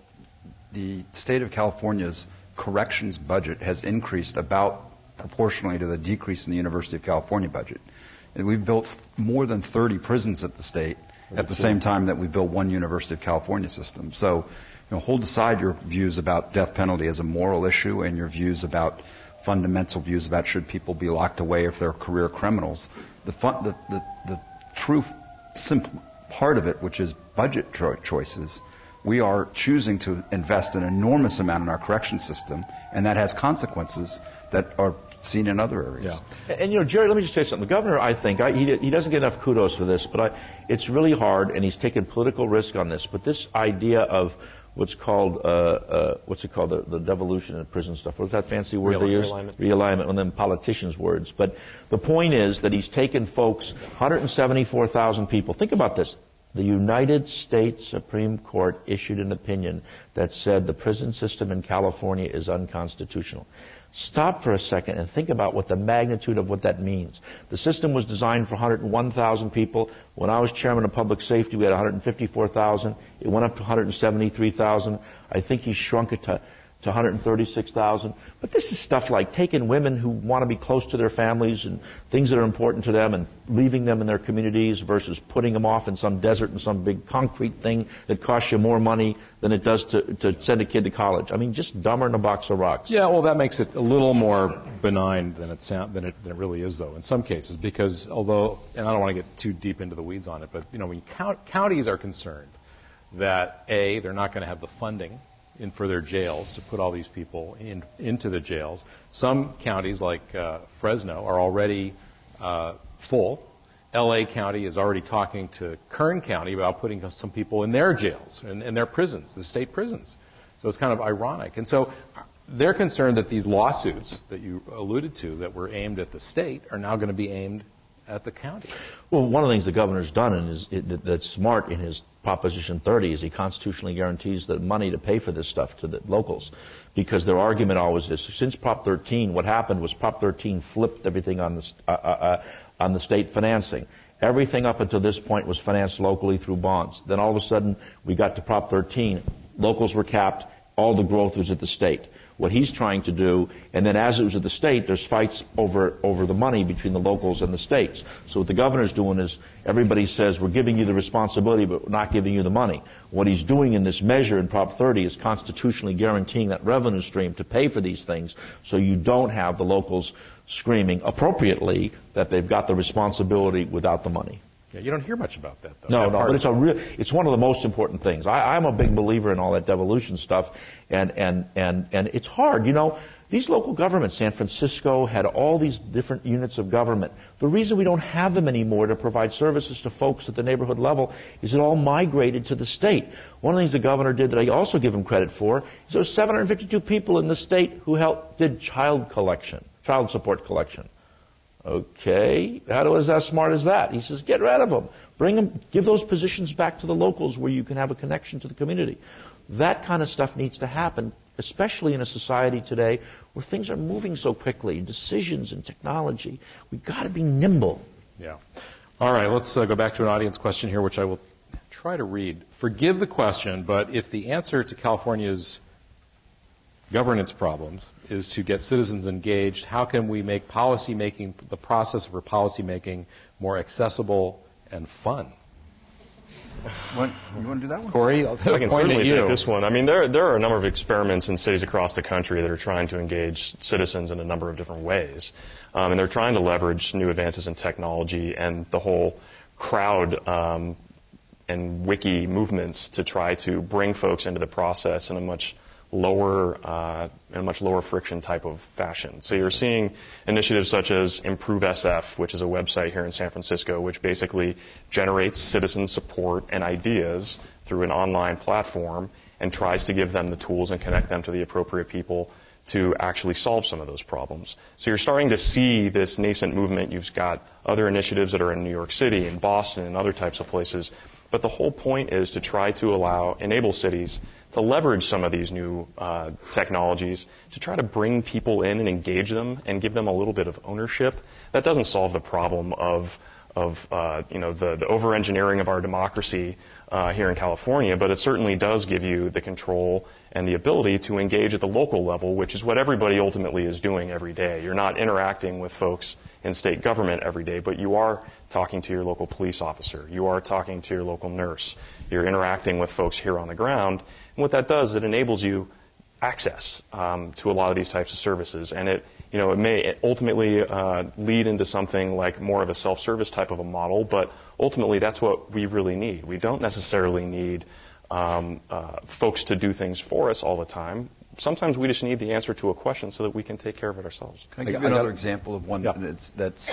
state of California's corrections budget has increased about proportionally to the decrease in the University of California budget. And we've built more than 30 prisons at the state at the same time that we built one University of California system. So, hold aside your views about death penalty as a moral issue and your views about fundamental views about should people be locked away if they're career criminals. The true simple part of it, which is budget choices, we are choosing to invest an enormous amount in our correction system, and that has consequences that are seen in other areas. Yeah. And, Jerry, let me just say something. The governor, I think, he doesn't get enough kudos for this, but it's really hard, and he's taken political risk on this. But this idea of what's called, the devolution in prison stuff. What's that fancy word they use? Realignment, one of them politicians' words. But the point is that he's taken folks, 174,000 people. Think about this. The United States Supreme Court issued an opinion that said the prison system in California is unconstitutional. Stop for a second and think about what the magnitude of what that means. The system was designed for 101,000 people. When I was chairman of public safety, we had 154,000. It went up to 173,000. I think he shrunk it to 136,000. But this is stuff like taking women who want to be close to their families and things that are important to them and leaving them in their communities versus putting them off in some desert in some big concrete thing that costs you more money than it does to send a kid to college. I mean, just dumber than a box of rocks. Yeah, well, that makes it a little more benign than it really is, though, in some cases, because although, and I don't want to get too deep into the weeds on it, but, when counties are concerned that, A, they're not going to have the funding for their jails to put all these people into the jails. Some counties, like Fresno, are already full. L.A. County is already talking to Kern County about putting some people in their jails, in their prisons, the state prisons. So it's kind of ironic. And so they're concerned that these lawsuits that you alluded to that were aimed at the state are now going to be aimed at the counties? Well, one of the things the governor's done that's smart in his Proposition 30 is he constitutionally guarantees the money to pay for this stuff to the locals. Because their argument always is, since Prop 13, what happened was Prop 13 flipped everything on the state financing. Everything up until this point was financed locally through bonds. Then all of a sudden, we got to Prop 13. Locals were capped. All the growth was at the state. What he's trying to do, and then as it was at the state, there's fights over the money between the locals and the states. So what the governor's doing is everybody says, we're giving you the responsibility, but we're not giving you the money. What he's doing in this measure in Prop 30 is constitutionally guaranteeing that revenue stream to pay for these things, so you don't have the locals screaming appropriately that they've got the responsibility without the money. Yeah, you don't hear much about that, though. No, but it's one of the most important things. I'm a big believer in all that devolution stuff, and it's hard. You know, these local governments, San Francisco had all these different units of government. The reason we don't have them anymore to provide services to folks at the neighborhood level is it all migrated to the state. One of the things the governor did that I also give him credit for is there were 752 people in the state who did child support collection. Okay, how is that smart as that? He says, get rid of them. Give those positions back to the locals where you can have a connection to the community. That kind of stuff needs to happen, especially in a society today where things are moving so quickly, decisions and technology. We've got to be nimble. Yeah. All right, let's go back to an audience question here, which I will try to read. Forgive the question, but if the answer to California's governance problems is to get citizens engaged, how can we make the process for policy making more accessible and fun? You want to do that one? Corey, I can certainly take this one. I mean, there are a number of experiments in cities across the country that are trying to engage citizens in a number of different ways. And they're trying to leverage new advances in technology and the whole crowd and wiki movements to try to bring folks into the process in a much lower friction type of fashion. So you're seeing initiatives such as Improve SF, which is a website here in San Francisco, which basically generates citizen support and ideas through an online platform and tries to give them the tools and connect them to the appropriate people to actually solve some of those problems. So you're starting to see this nascent movement. You've got other initiatives that are in New York City and Boston and other types of places. But the whole point is to try to enable cities to leverage some of these new technologies to try to bring people in and engage them and give them a little bit of ownership. That doesn't solve the problem of the over-engineering of our democracy here in California, but it certainly does give you the control and the ability to engage at the local level, which is what everybody ultimately is doing every day. You're not interacting with folks in state government every day, but you are talking to your local police officer. You are talking to your local nurse. You're interacting with folks here on the ground. And what that does, it enables you access to a lot of these types of services. And it may ultimately lead into something like more of a self-service type of a model, but ultimately that's what we really need. We don't necessarily need folks to do things for us all the time. Sometimes we just need the answer to a question so that we can take care of it ourselves. Can I give you another example of one that's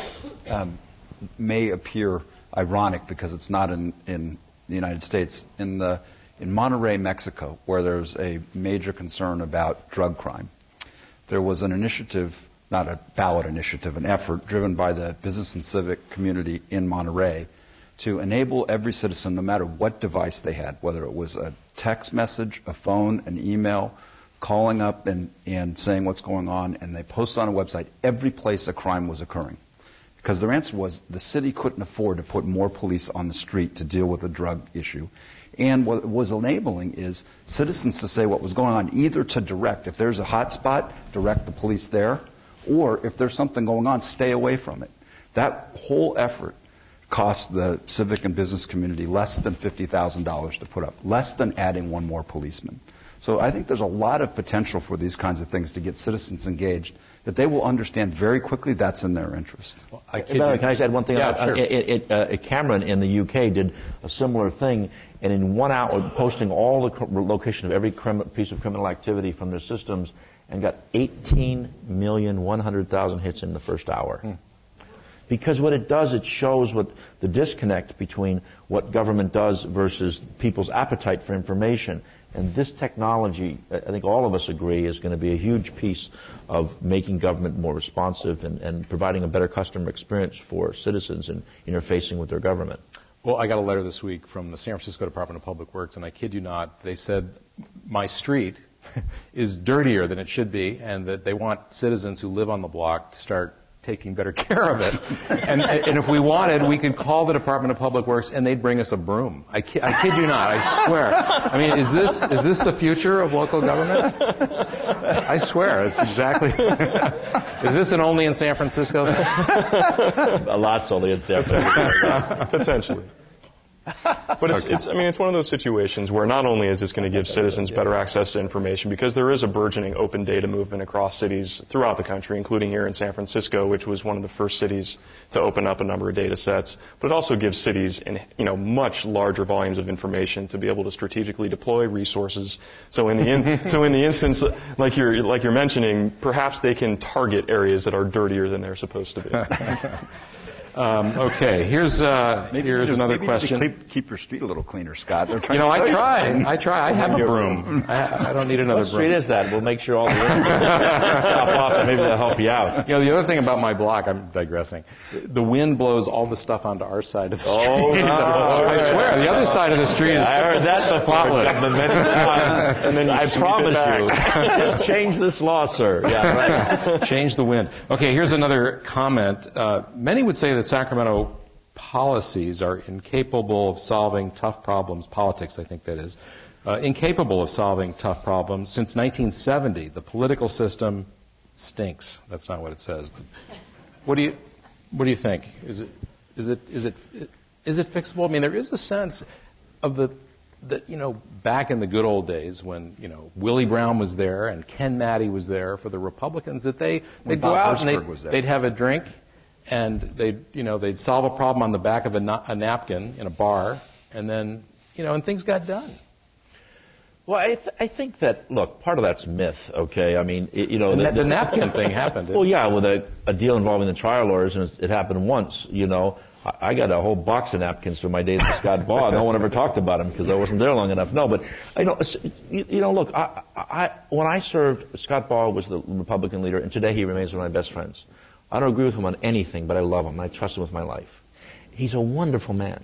may appear ironic because it's not in the United States? In Monterrey, Mexico, where there's a major concern about drug crime, there was an initiative, not a ballot initiative, an effort driven by the business and civic community in Monterrey to enable every citizen, no matter what device they had, whether it was a text message, a phone, an email, calling up and saying what's going on, and they post on a website every place a crime was occurring. Because their answer was the city couldn't afford to put more police on the street to deal with a drug issue. And what it was enabling is citizens to say what was going on, either to direct, if there's a hot spot, direct the police there, or if there's something going on, stay away from it. That whole effort cost the civic and business community less than $50,000 to put up, less than adding one more policeman. So I think there's a lot of potential for these kinds of things to get citizens engaged, that they will understand very quickly that's in their interest. Well, can I just add one thing? Yeah, sure. Cameron in the UK did a similar thing, and in 1 hour, posting all the location of every piece of criminal activity from their systems, and got 18,100,000 hits in the first hour. Because what it does, it shows what the disconnect between what government does versus people's appetite for information. And this technology, I think all of us agree, is going to be a huge piece of making government more responsive and providing a better customer experience for citizens in interfacing with their government. Well, I got a letter this week from the San Francisco Department of Public Works, and I kid you not, they said my street is dirtier than it should be, and that they want citizens who live on the block to start taking better care of it. And if we wanted, we could call the Department of Public Works and they'd bring us a broom. I kid you not, I swear. I mean, is this the future of local government? I swear, it's exactly. Is this an only in San Francisco thing? A lot's only in San Francisco. Potentially. But it's one of those situations where not only is this going to give citizens better access to information, because there is a burgeoning open data movement across cities throughout the country, including here in San Francisco, which was one of the first cities to open up a number of data sets. But it also gives cities much larger volumes of information to be able to strategically deploy resources. So in the instance, like you're mentioning, perhaps they can target areas that are dirtier than they're supposed to be. Okay, here's another question. Keep your street a little cleaner, Scott. They're trying I try. I have a broom. I don't need another broom. What street is that? We'll make sure all the stop off, and maybe they'll help you out. The other thing about my block, I'm digressing. The wind blows all the stuff onto our side of the street. Oh, no. I swear, the other side of the street is I heard that spotless. And then I promise you, just change this law, sir. Yeah, right. Change the wind. Okay, here's another comment. Many would say that Sacramento policies are incapable of solving tough problems, politics I think that is, incapable of solving tough problems. Since 1970, the political system stinks. That's not what it says. But what do you think? Is it fixable? I mean, there is a sense of that back in the good old days when Willie Brown was there and Ken Matty was there for the Republicans, that they'd go out and they'd have a drink. And they'd solve a problem on the back of a napkin in a bar, and then, and things got done. Well, I think that, look, part of that's myth, okay? I mean, the napkin thing happened. Well, yeah, with a deal involving the trial lawyers, and it happened once, I got a whole box of napkins from my days with Scott Baugh. No one ever talked about him because I wasn't there long enough. No, but, look, when I served, Scott Baugh was the Republican leader, and today he remains one of my best friends. I don't agree with him on anything, but I love him, and I trust him with my life. He's a wonderful man.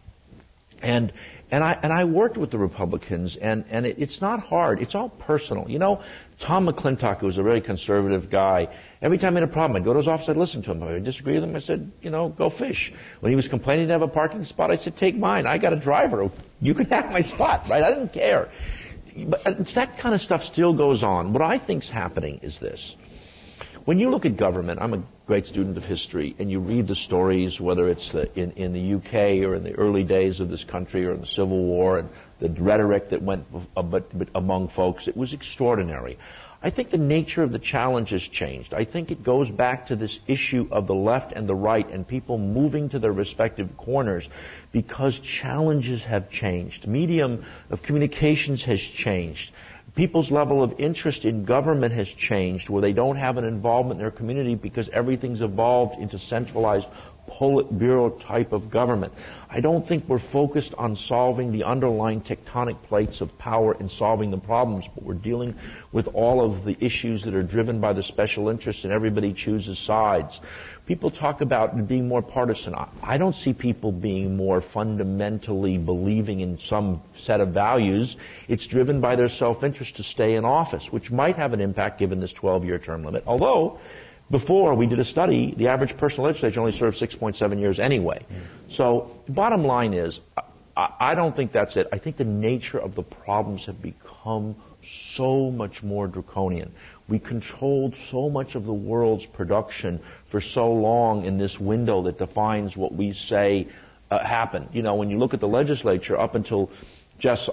And I worked with the Republicans, and it's not hard. It's all personal. Tom McClintock, who was a very conservative guy, every time I had a problem, I'd go to his office, I'd listen to him. If I disagree with him, I said, go fish. When he was complaining to have a parking spot, I said, take mine. I got a driver. You can have my spot, right? I didn't care. But that kind of stuff still goes on. What I think's happening is this. When you look at government, I'm a great student of history, and you read the stories, whether it's in the UK or in the early days of this country or in the Civil War, and the rhetoric that went among folks, it was extraordinary. I think the nature of the challenge has changed. I think it goes back to this issue of the left and the right and people moving to their respective corners because challenges have changed. Medium of communications has changed. People's level of interest in government has changed, where they don't have an involvement in their community because everything's evolved into centralized Politburo type of government. I don't think we're focused on solving the underlying tectonic plates of power and solving the problems, but we're dealing with all of the issues that are driven by the special interests, and everybody chooses sides. People talk about being more partisan. I don't see people being more fundamentally believing in some set of values. It's driven by their self-interest to stay in office, which might have an impact given this 12-year term limit. Although, before we did a study, the average person in the legislature only served 6.7 years anyway. So the bottom line is, I don't think that's it. I think the nature of the problems have become so much more draconian. We controlled so much of the world's production for so long in this window that defines what we say happened. When you look at the legislature, up until Jess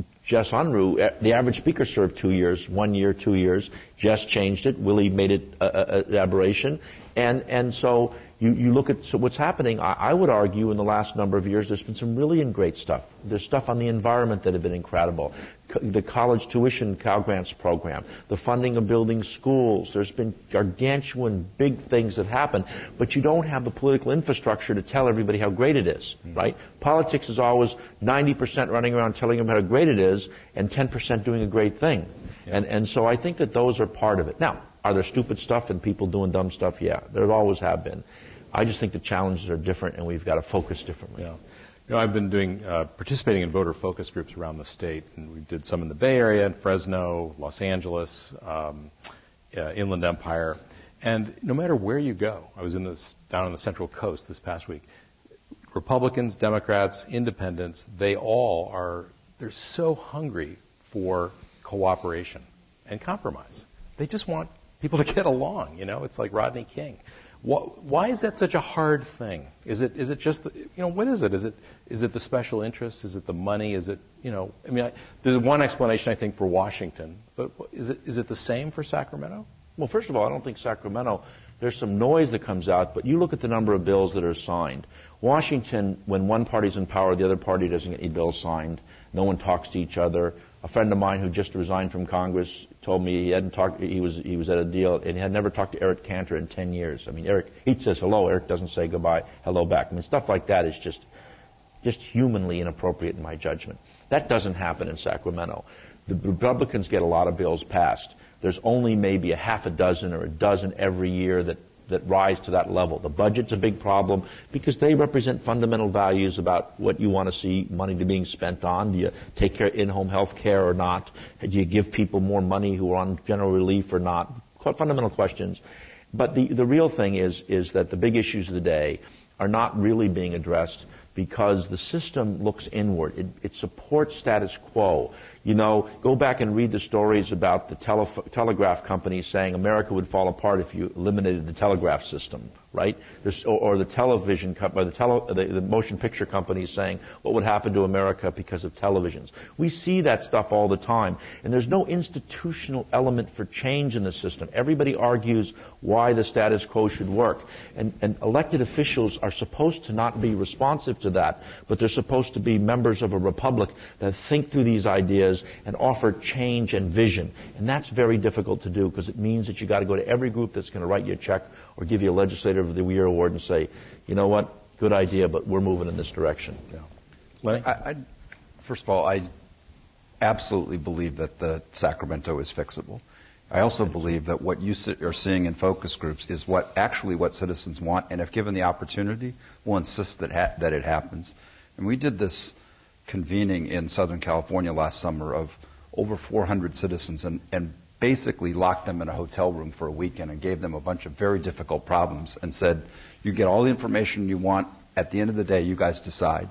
Unruh, the average speaker served 2 years, 1 year, 2 years. Jess changed it. Willie made it an aberration. And so you look at what's happening. I would argue in the last number of years there's been some really great stuff. There's stuff on the environment that have been incredible. the college tuition Cal Grants program, the funding of building schools. There's been gargantuan big things that happen, but you don't have the political infrastructure to tell everybody how great it is, right? Politics is always 90% running around telling them how great it is and 10% doing a great thing. Yeah. And so I think that those are part of it. Now, are there stupid stuff and people doing dumb stuff? Yeah, there always have been. I just think the challenges are different and we've got to focus differently. Yeah. I've been participating in voter focus groups around the state, and we did some in the Bay Area, in Fresno, Los Angeles, Inland Empire. And no matter where you go, I was down on the Central Coast this past week. Republicans, Democrats, Independents, they're so hungry for cooperation and compromise. They just want people to get along, It's like Rodney King. Why is that such a hard thing? Is it just what is it? Is it the special interest? Is it the money? Is it there's one explanation I think for Washington, but is it the same for Sacramento? Well, first of all, I don't think Sacramento. There's some noise that comes out, but you look at the number of bills that are signed. Washington, when one party's in power, the other party doesn't get any bills signed. No one talks to each other. A friend of mine who just resigned from Congress told me he hadn't talked. He was at a deal and he had never talked to Eric Cantor in 10 years. Eric, he says hello. Eric doesn't say goodbye, hello back. Stuff like that is just humanly inappropriate in my judgment. That doesn't happen in Sacramento. The Republicans get a lot of bills passed. There's only maybe a half a dozen or a dozen every year that rise to that level. The budget's a big problem because they represent fundamental values about what you want to see money to being spent on. Do you take care of in-home health care or not? Do you give people more money who are on general relief or not? Quite fundamental questions. But the real thing is that the big issues of the day are not really being addressed because the system looks inward. It supports status quo. Go back and read the stories about the telegraph companies saying America would fall apart if you eliminated the telegraph system, right? Or the television company, the motion picture companies saying what would happen to America because of televisions. We see that stuff all the time, and there's no institutional element for change in the system. Everybody argues why the status quo should work, and elected officials are supposed to not be responsive to that, but they're supposed to be members of a republic that think through these ideas and offer change and vision. And that's very difficult to do because it means that you got to go to every group that's going to write you a check or give you a Legislator of the Year award and say, you know what, good idea, but we're moving in this direction. Yeah. Lenny? First of all, I absolutely believe that the Sacramento is fixable. I also believe that what you are seeing in focus groups is what citizens want, and if given the opportunity, we'll insist that it happens. And we did this convening in Southern California last summer of over 400 citizens and basically locked them in a hotel room for a weekend and gave them a bunch of very difficult problems and said, you get all the information you want. At the end of the day, you guys decide.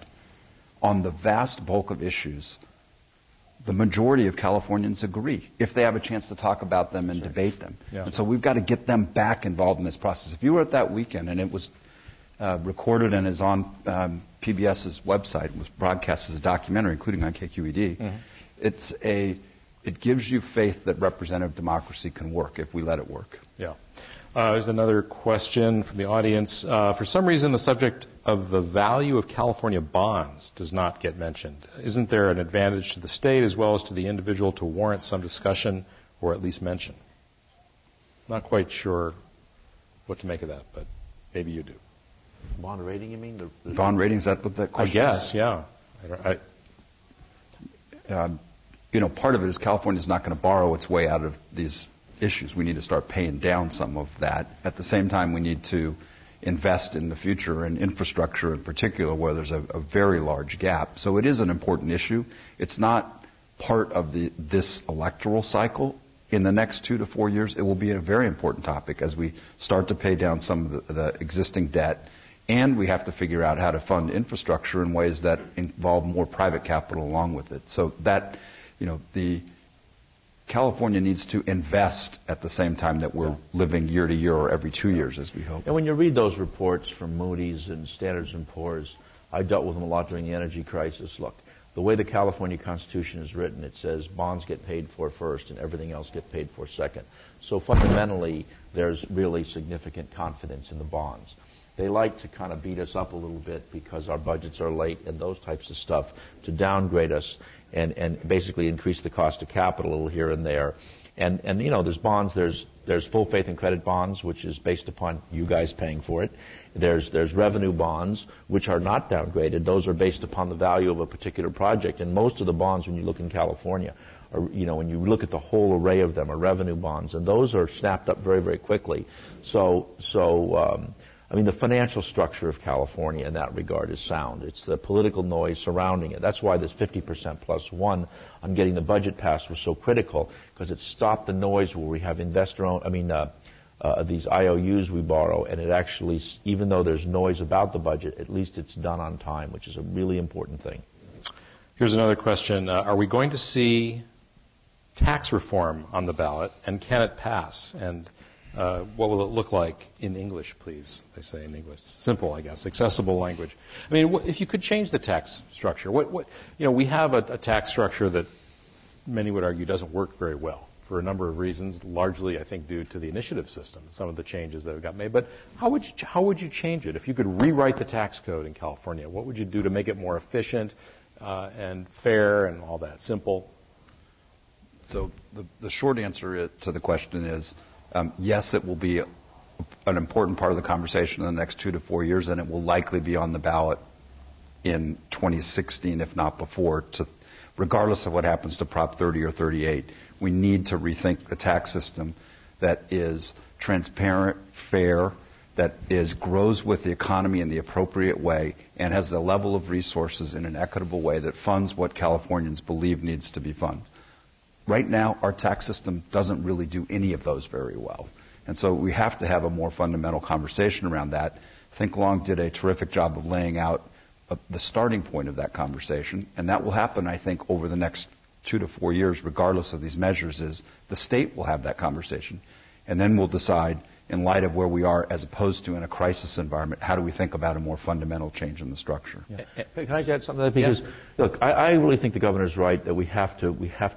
On the vast bulk of issues, the majority of Californians agree if they have a chance to talk about them and debate them. Yeah. And so we've got to get them back involved in this process. If you were at that weekend and it was recorded and is on PBS's website, it was broadcast as a documentary, including on KQED, mm-hmm. It gives you faith that representative democracy can work if we let it work. Yeah. There's another question from the audience. For some reason, the subject of the value of California bonds does not get mentioned. Isn't there an advantage to the state as well as to the individual to warrant some discussion or at least mention? Not quite sure what to make of that, but maybe you do. Bond rating, you mean? The bond rating, is that what that question is? I guess, yeah. Part of it is California's not going to borrow its way out of these issues. We need to start paying down some of that. At the same time, we need to invest in the future and infrastructure in particular where there's a very large gap. So it is an important issue. It's not part of this electoral cycle. In the next 2 to 4 years, it will be a very important topic as we start to pay down some of the existing debt. And we have to figure out how to fund infrastructure in ways that involve more private capital along with it. So that, the California needs to invest at the same time that we're living year to year or every 2 years, as we hope. And when you read those reports from Moody's and Standard & Poor's, I dealt with them a lot during the energy crisis. Look, the way the California Constitution is written, it says bonds get paid for first and everything else get paid for second. So fundamentally, there's really significant confidence in the bonds. they like to kind of beat us up a little bit because our budgets are late and those types of stuff, to downgrade us and basically increase the cost of capital a little here and there. And there's bonds, there's full faith and credit bonds, which is based upon you guys paying for it. There's revenue bonds, which are not downgraded. Those are based upon the value of a particular project. And most of the bonds, when you look in California, when you look at the whole array of them, are revenue bonds, and those are snapped up very, very quickly. The financial structure of California in that regard is sound. It's the political noise surrounding it. That's why this 50% plus one on getting the budget passed was so critical, because it stopped the noise where we have these IOUs we borrow, and it actually, even though there's noise about the budget, at least it's done on time, which is a really important thing. Here's another question. Are we going to see tax reform on the ballot, and can it pass? And what will it look like in English, please? They say in English. Simple, I guess. Accessible language. I mean, if you could change the tax structure, we have a tax structure that many would argue doesn't work very well for a number of reasons, largely, I think, due to the initiative system, some of the changes that have got made. But how would you change it? If you could rewrite the tax code in California, what would you do to make it more efficient and fair and all that? Simple? So the short answer to the question is, yes, it will be an important part of the conversation in the next 2 to 4 years, and it will likely be on the ballot in 2016, if not before, regardless of what happens to Prop 30 or 38. We need to rethink the tax system that is transparent, fair, that grows with the economy in the appropriate way, and has a level of resources in an equitable way that funds what Californians believe needs to be funded. Right now, our tax system doesn't really do any of those very well. And so we have to have a more fundamental conversation around that. Think Long did a terrific job of laying out the starting point of that conversation, and that will happen, I think, over the next 2 to 4 years, regardless of these measures, is the state will have that conversation. And then we'll decide, in light of where we are as opposed to in a crisis environment, how do we think about a more fundamental change in the structure? Yeah. Can I add something to that? Because, look, I really think the governor's right that we have to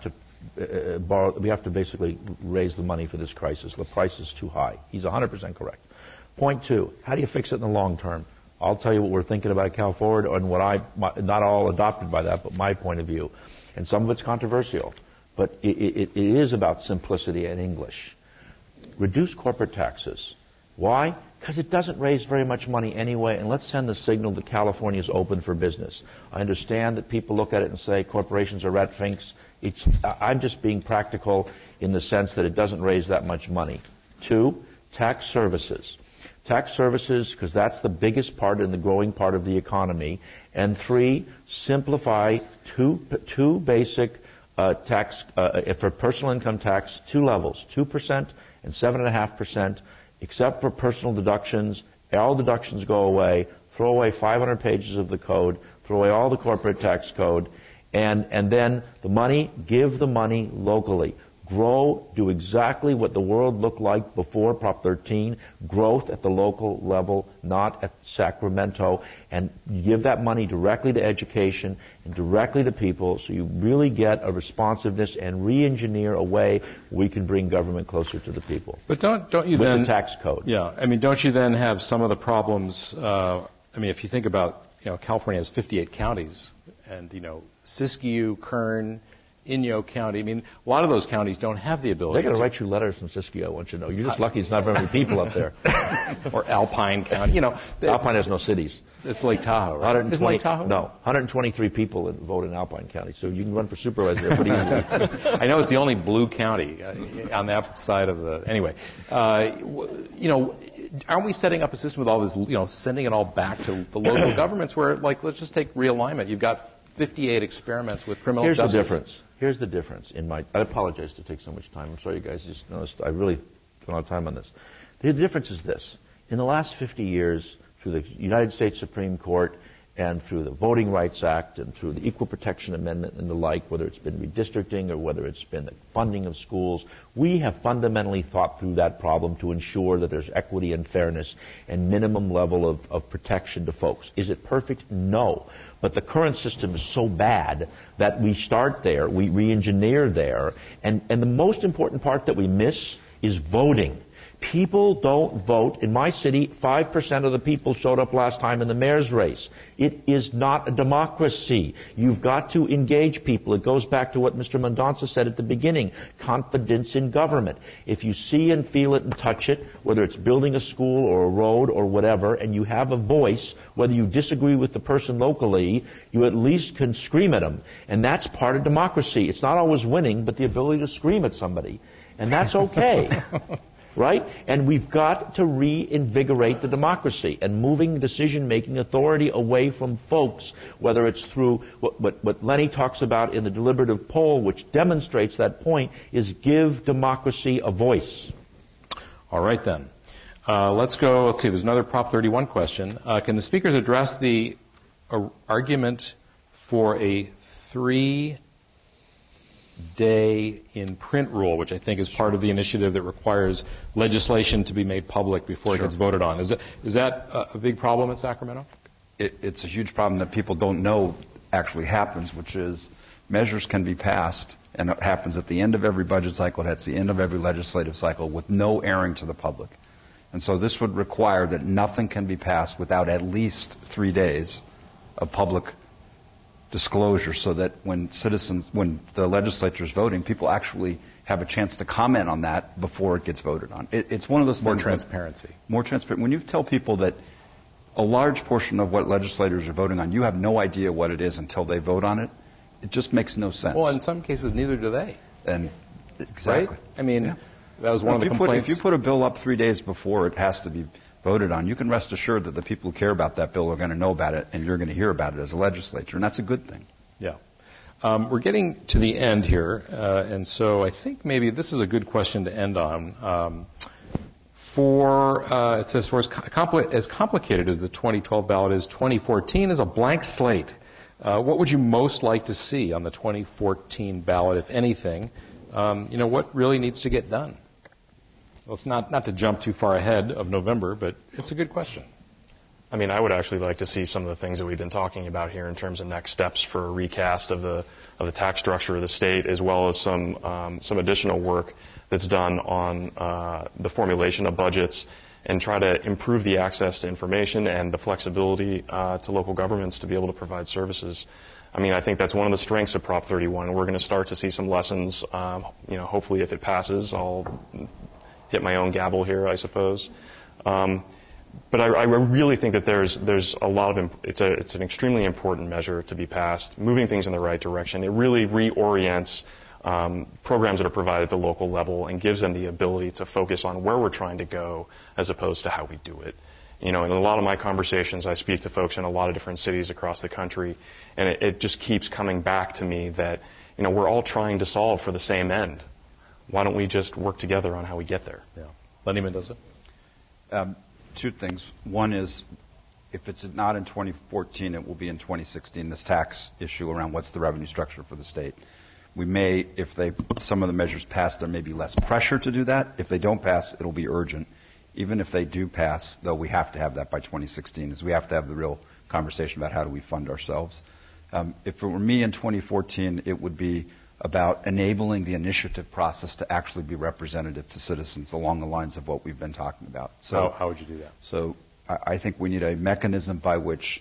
basically raise the money for this crisis. The price is too high. He's 100% correct. Point two, how do you fix it in the long term? I'll tell you what we're thinking about at Cal Forward, and not all adopted by that, but my point of view. And some of it's controversial, but it is about simplicity and English. Reduce corporate taxes. Why? Because it doesn't raise very much money anyway, and let's send the signal that California is open for business. I understand that people look at it and say corporations are rat finks. I'm just being practical in the sense that it doesn't raise that much money. 2, tax services. Tax services, because that's the biggest part and the growing part of the economy. And 3, simplify two basic tax, for personal income tax, 2 levels, 2% and 7.5%, except for personal deductions. All deductions go away. Throw away 500 pages of the code. Throw away all the corporate tax code. And then give the money locally. Grow, do exactly what the world looked like before Prop 13, growth at the local level, not at Sacramento, and give that money directly to education and directly to people so you really get a responsiveness and re-engineer a way we can bring government closer to the people. But don't you with then... the tax code. Yeah, don't you then have some of the problems, if you think about, California has 58 counties, and, Siskiyou, Kern, Inyo County. A lot of those counties don't have the ability. They're going to write you letters from Siskiyou, I want you to know. You're just lucky it's not very many people up there. Or Alpine County. Alpine has no cities. It's Lake Tahoe, right? Is Lake Tahoe? No, 123 people vote in Alpine County, so you can run for supervisor there pretty easily. I know it's the only blue county on that side of the... Anyway, aren't we setting up a system with all this, sending it all back to the local governments where, let's just take realignment. You've got 58 experiments with criminal justice. Here's the difference. I apologize to take so much time. I'm sorry, you guys just noticed. I really spent a lot of time on this. The difference is this. In the last 50 years, through the United States Supreme Court and through the Voting Rights Act and through the Equal Protection Amendment and the like, whether it's been redistricting or whether it's been the funding of schools, we have fundamentally thought through that problem to ensure that there's equity and fairness and minimum level of protection to folks. Is it perfect? No. But the current system is so bad that we start there, we re-engineer there, and the most important part that we miss is voting. People don't vote. In my city, 5% of the people showed up last time in the mayor's race. It is not a democracy. You've got to engage people. It goes back to what Mr. Mendonça said at the beginning, confidence in government. If you see and feel it and touch it, whether it's building a school or a road or whatever, and you have a voice, whether you disagree with the person locally, you at least can scream at them. And that's part of democracy. It's not always winning, but the ability to scream at somebody. And that's okay. Right? And we've got to reinvigorate the democracy and moving decision-making authority away from folks, whether it's through what Lenny talks about in the deliberative poll, which demonstrates that point, is give democracy a voice. All right, then. Let's go. Let's see. There's another Prop 31 question. Can the speakers address the argument for a 3-day in print rule, which I think is part of the initiative that requires legislation to be made public before it gets voted on? Is that a big problem in Sacramento? It's a huge problem that people don't know actually happens, which is measures can be passed, and it happens at the end of every budget cycle, and at the end of every legislative cycle with no airing to the public. And so this would require that nothing can be passed without at least 3 days of public disclosure, so that when the legislature is voting, people actually have a chance to comment on that before it gets voted on. It's one of those things. More transparency. More transparent. When you tell people that a large portion of what legislators are voting on, you have no idea what it is until they vote on it, it just makes no sense. Well, in some cases, neither do they. And exactly. Right? I mean, that was one of the complaints. If you put a bill up 3 days before it has to be voted on, you can rest assured that the people who care about that bill are going to know about it, and you're going to hear about it as a legislature, and that's a good thing. Yeah. We're getting to the end here, and so I think maybe this is a good question to end on. It says, for as complicated as the 2012 ballot is, 2014 is a blank slate. What would you most like to see on the 2014 ballot, if anything? What really needs to get done? Well, it's not to jump too far ahead of November, but it's a good question. I mean, I would actually like to see some of the things that we've been talking about here in terms of next steps for a recast of the tax structure of the state, as well as some additional work that's done on the formulation of budgets, and try to improve the access to information and the flexibility to local governments to be able to provide services. I mean, I think that's one of the strengths of Prop 31. We're going to start to see some lessons. Hopefully, if it passes, I'll hit my own gavel here, I suppose. But I really think that there's a lot of it's an extremely important measure to be passed, moving things in the right direction. It really reorients programs that are provided at the local level and gives them the ability to focus on where we're trying to go as opposed to how we do it. In a lot of my conversations, I speak to folks in a lot of different cities across the country, and it just keeps coming back to me that we're all trying to solve for the same end. Why don't we just work together on how we get there? Yeah. Lenny Mendonça? Two things. One is, if it's not in 2014, it will be in 2016, this tax issue around what's the revenue structure for the state. We may, if some of the measures pass, there may be less pressure to do that. If they don't pass, it'll be urgent. Even if they do pass, though, we have to have that by 2016, as we have to have the real conversation about how do we fund ourselves. If it were me in 2014, it would be about enabling the initiative process to actually be representative to citizens along the lines of what we've been talking about. So, how would you do that? So I think we need a mechanism by which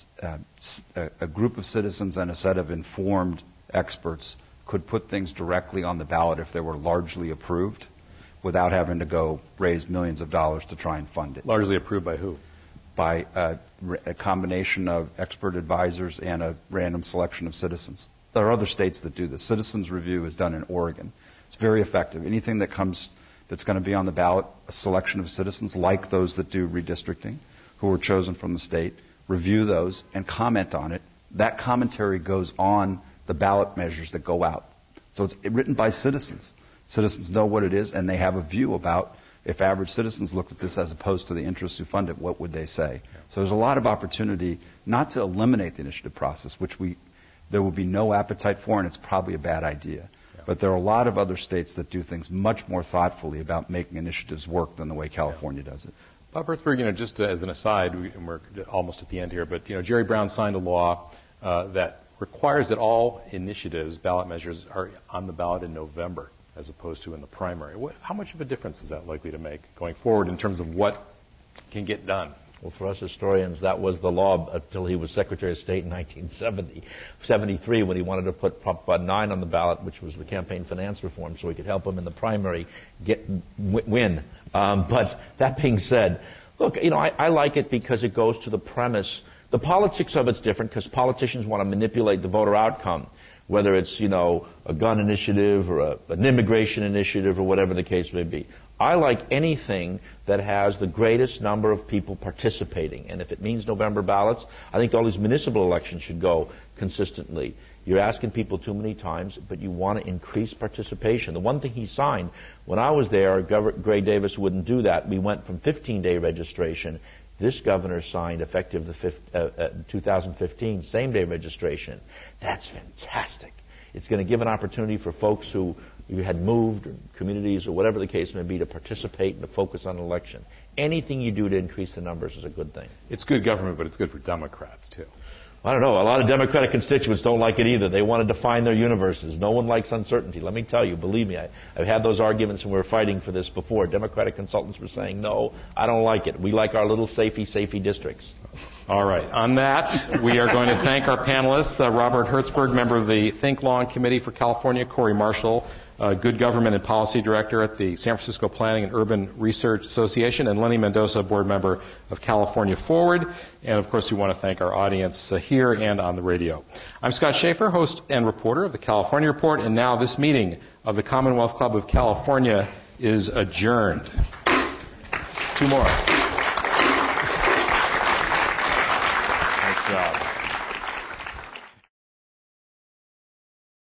a group of citizens and a set of informed experts could put things directly on the ballot if they were largely approved without having to go raise millions of dollars to try and fund it. Largely approved by who? By a combination of expert advisors and a random selection of citizens. There are other states that do this. Citizens Review is done in Oregon. It's very effective. Anything that's going to be on the ballot, a selection of citizens like those that do redistricting, who are chosen from the state, review those and comment on it. That commentary goes on the ballot measures that go out. So it's written by citizens. Citizens know what it is, and they have a view about if average citizens looked at this as opposed to the interests who fund it, what would they say? Yeah. So there's a lot of opportunity not to eliminate the initiative process, which there will be no appetite for, and it's probably a bad idea. Yeah. But there are a lot of other states that do things much more thoughtfully about making initiatives work than the way California does it. Bob Hertzberg, just as an aside, and we're almost at the end here, but Jerry Brown signed a law that requires that all initiatives, ballot measures, are on the ballot in November. as opposed to in the primary. How much of a difference is that likely to make going forward in terms of what can get done? Well, for us historians, that was the law until he was Secretary of State in 1973 when he wanted to put Prop 9 on the ballot, which was the campaign finance reform, so he could help him in the primary win. But that being said, look, I like it because it goes to the premise. The politics of it's different because politicians want to manipulate the voter outcome, whether it's, a gun initiative or an immigration initiative or whatever the case may be. I like anything that has the greatest number of people participating. And if it means November ballots, I think all these municipal elections should go consistently. You're asking people too many times, but you want to increase participation. The one thing he signed, when I was there, Gray Davis wouldn't do that. We went from 15-day registration. This governor signed, effective 2015, same-day registration. That's fantastic. It's going to give an opportunity for folks who had moved, or communities, or whatever the case may be, to participate and to focus on an election. Anything you do to increase the numbers is a good thing. It's good government, but it's good for Democrats, too. I don't know. A lot of Democratic constituents don't like it either. They want to define their universes. No one likes uncertainty. Let me tell you, believe me, I've had those arguments when we were fighting for this before. Democratic consultants were saying, no, I don't like it. We like our little safety districts. All right. On that, we are going to thank our panelists, Robert Hertzberg, member of the Think Long Committee for California, Corey Marshall, Good Government and Policy Director at the San Francisco Planning and Urban Research Association, and Lenny Mendoza, board member of California Forward. And, of course, we want to thank our audience here and on the radio. I'm Scott Schaefer, host and reporter of the California Report, and now this meeting of the Commonwealth Club of California is adjourned. Two more.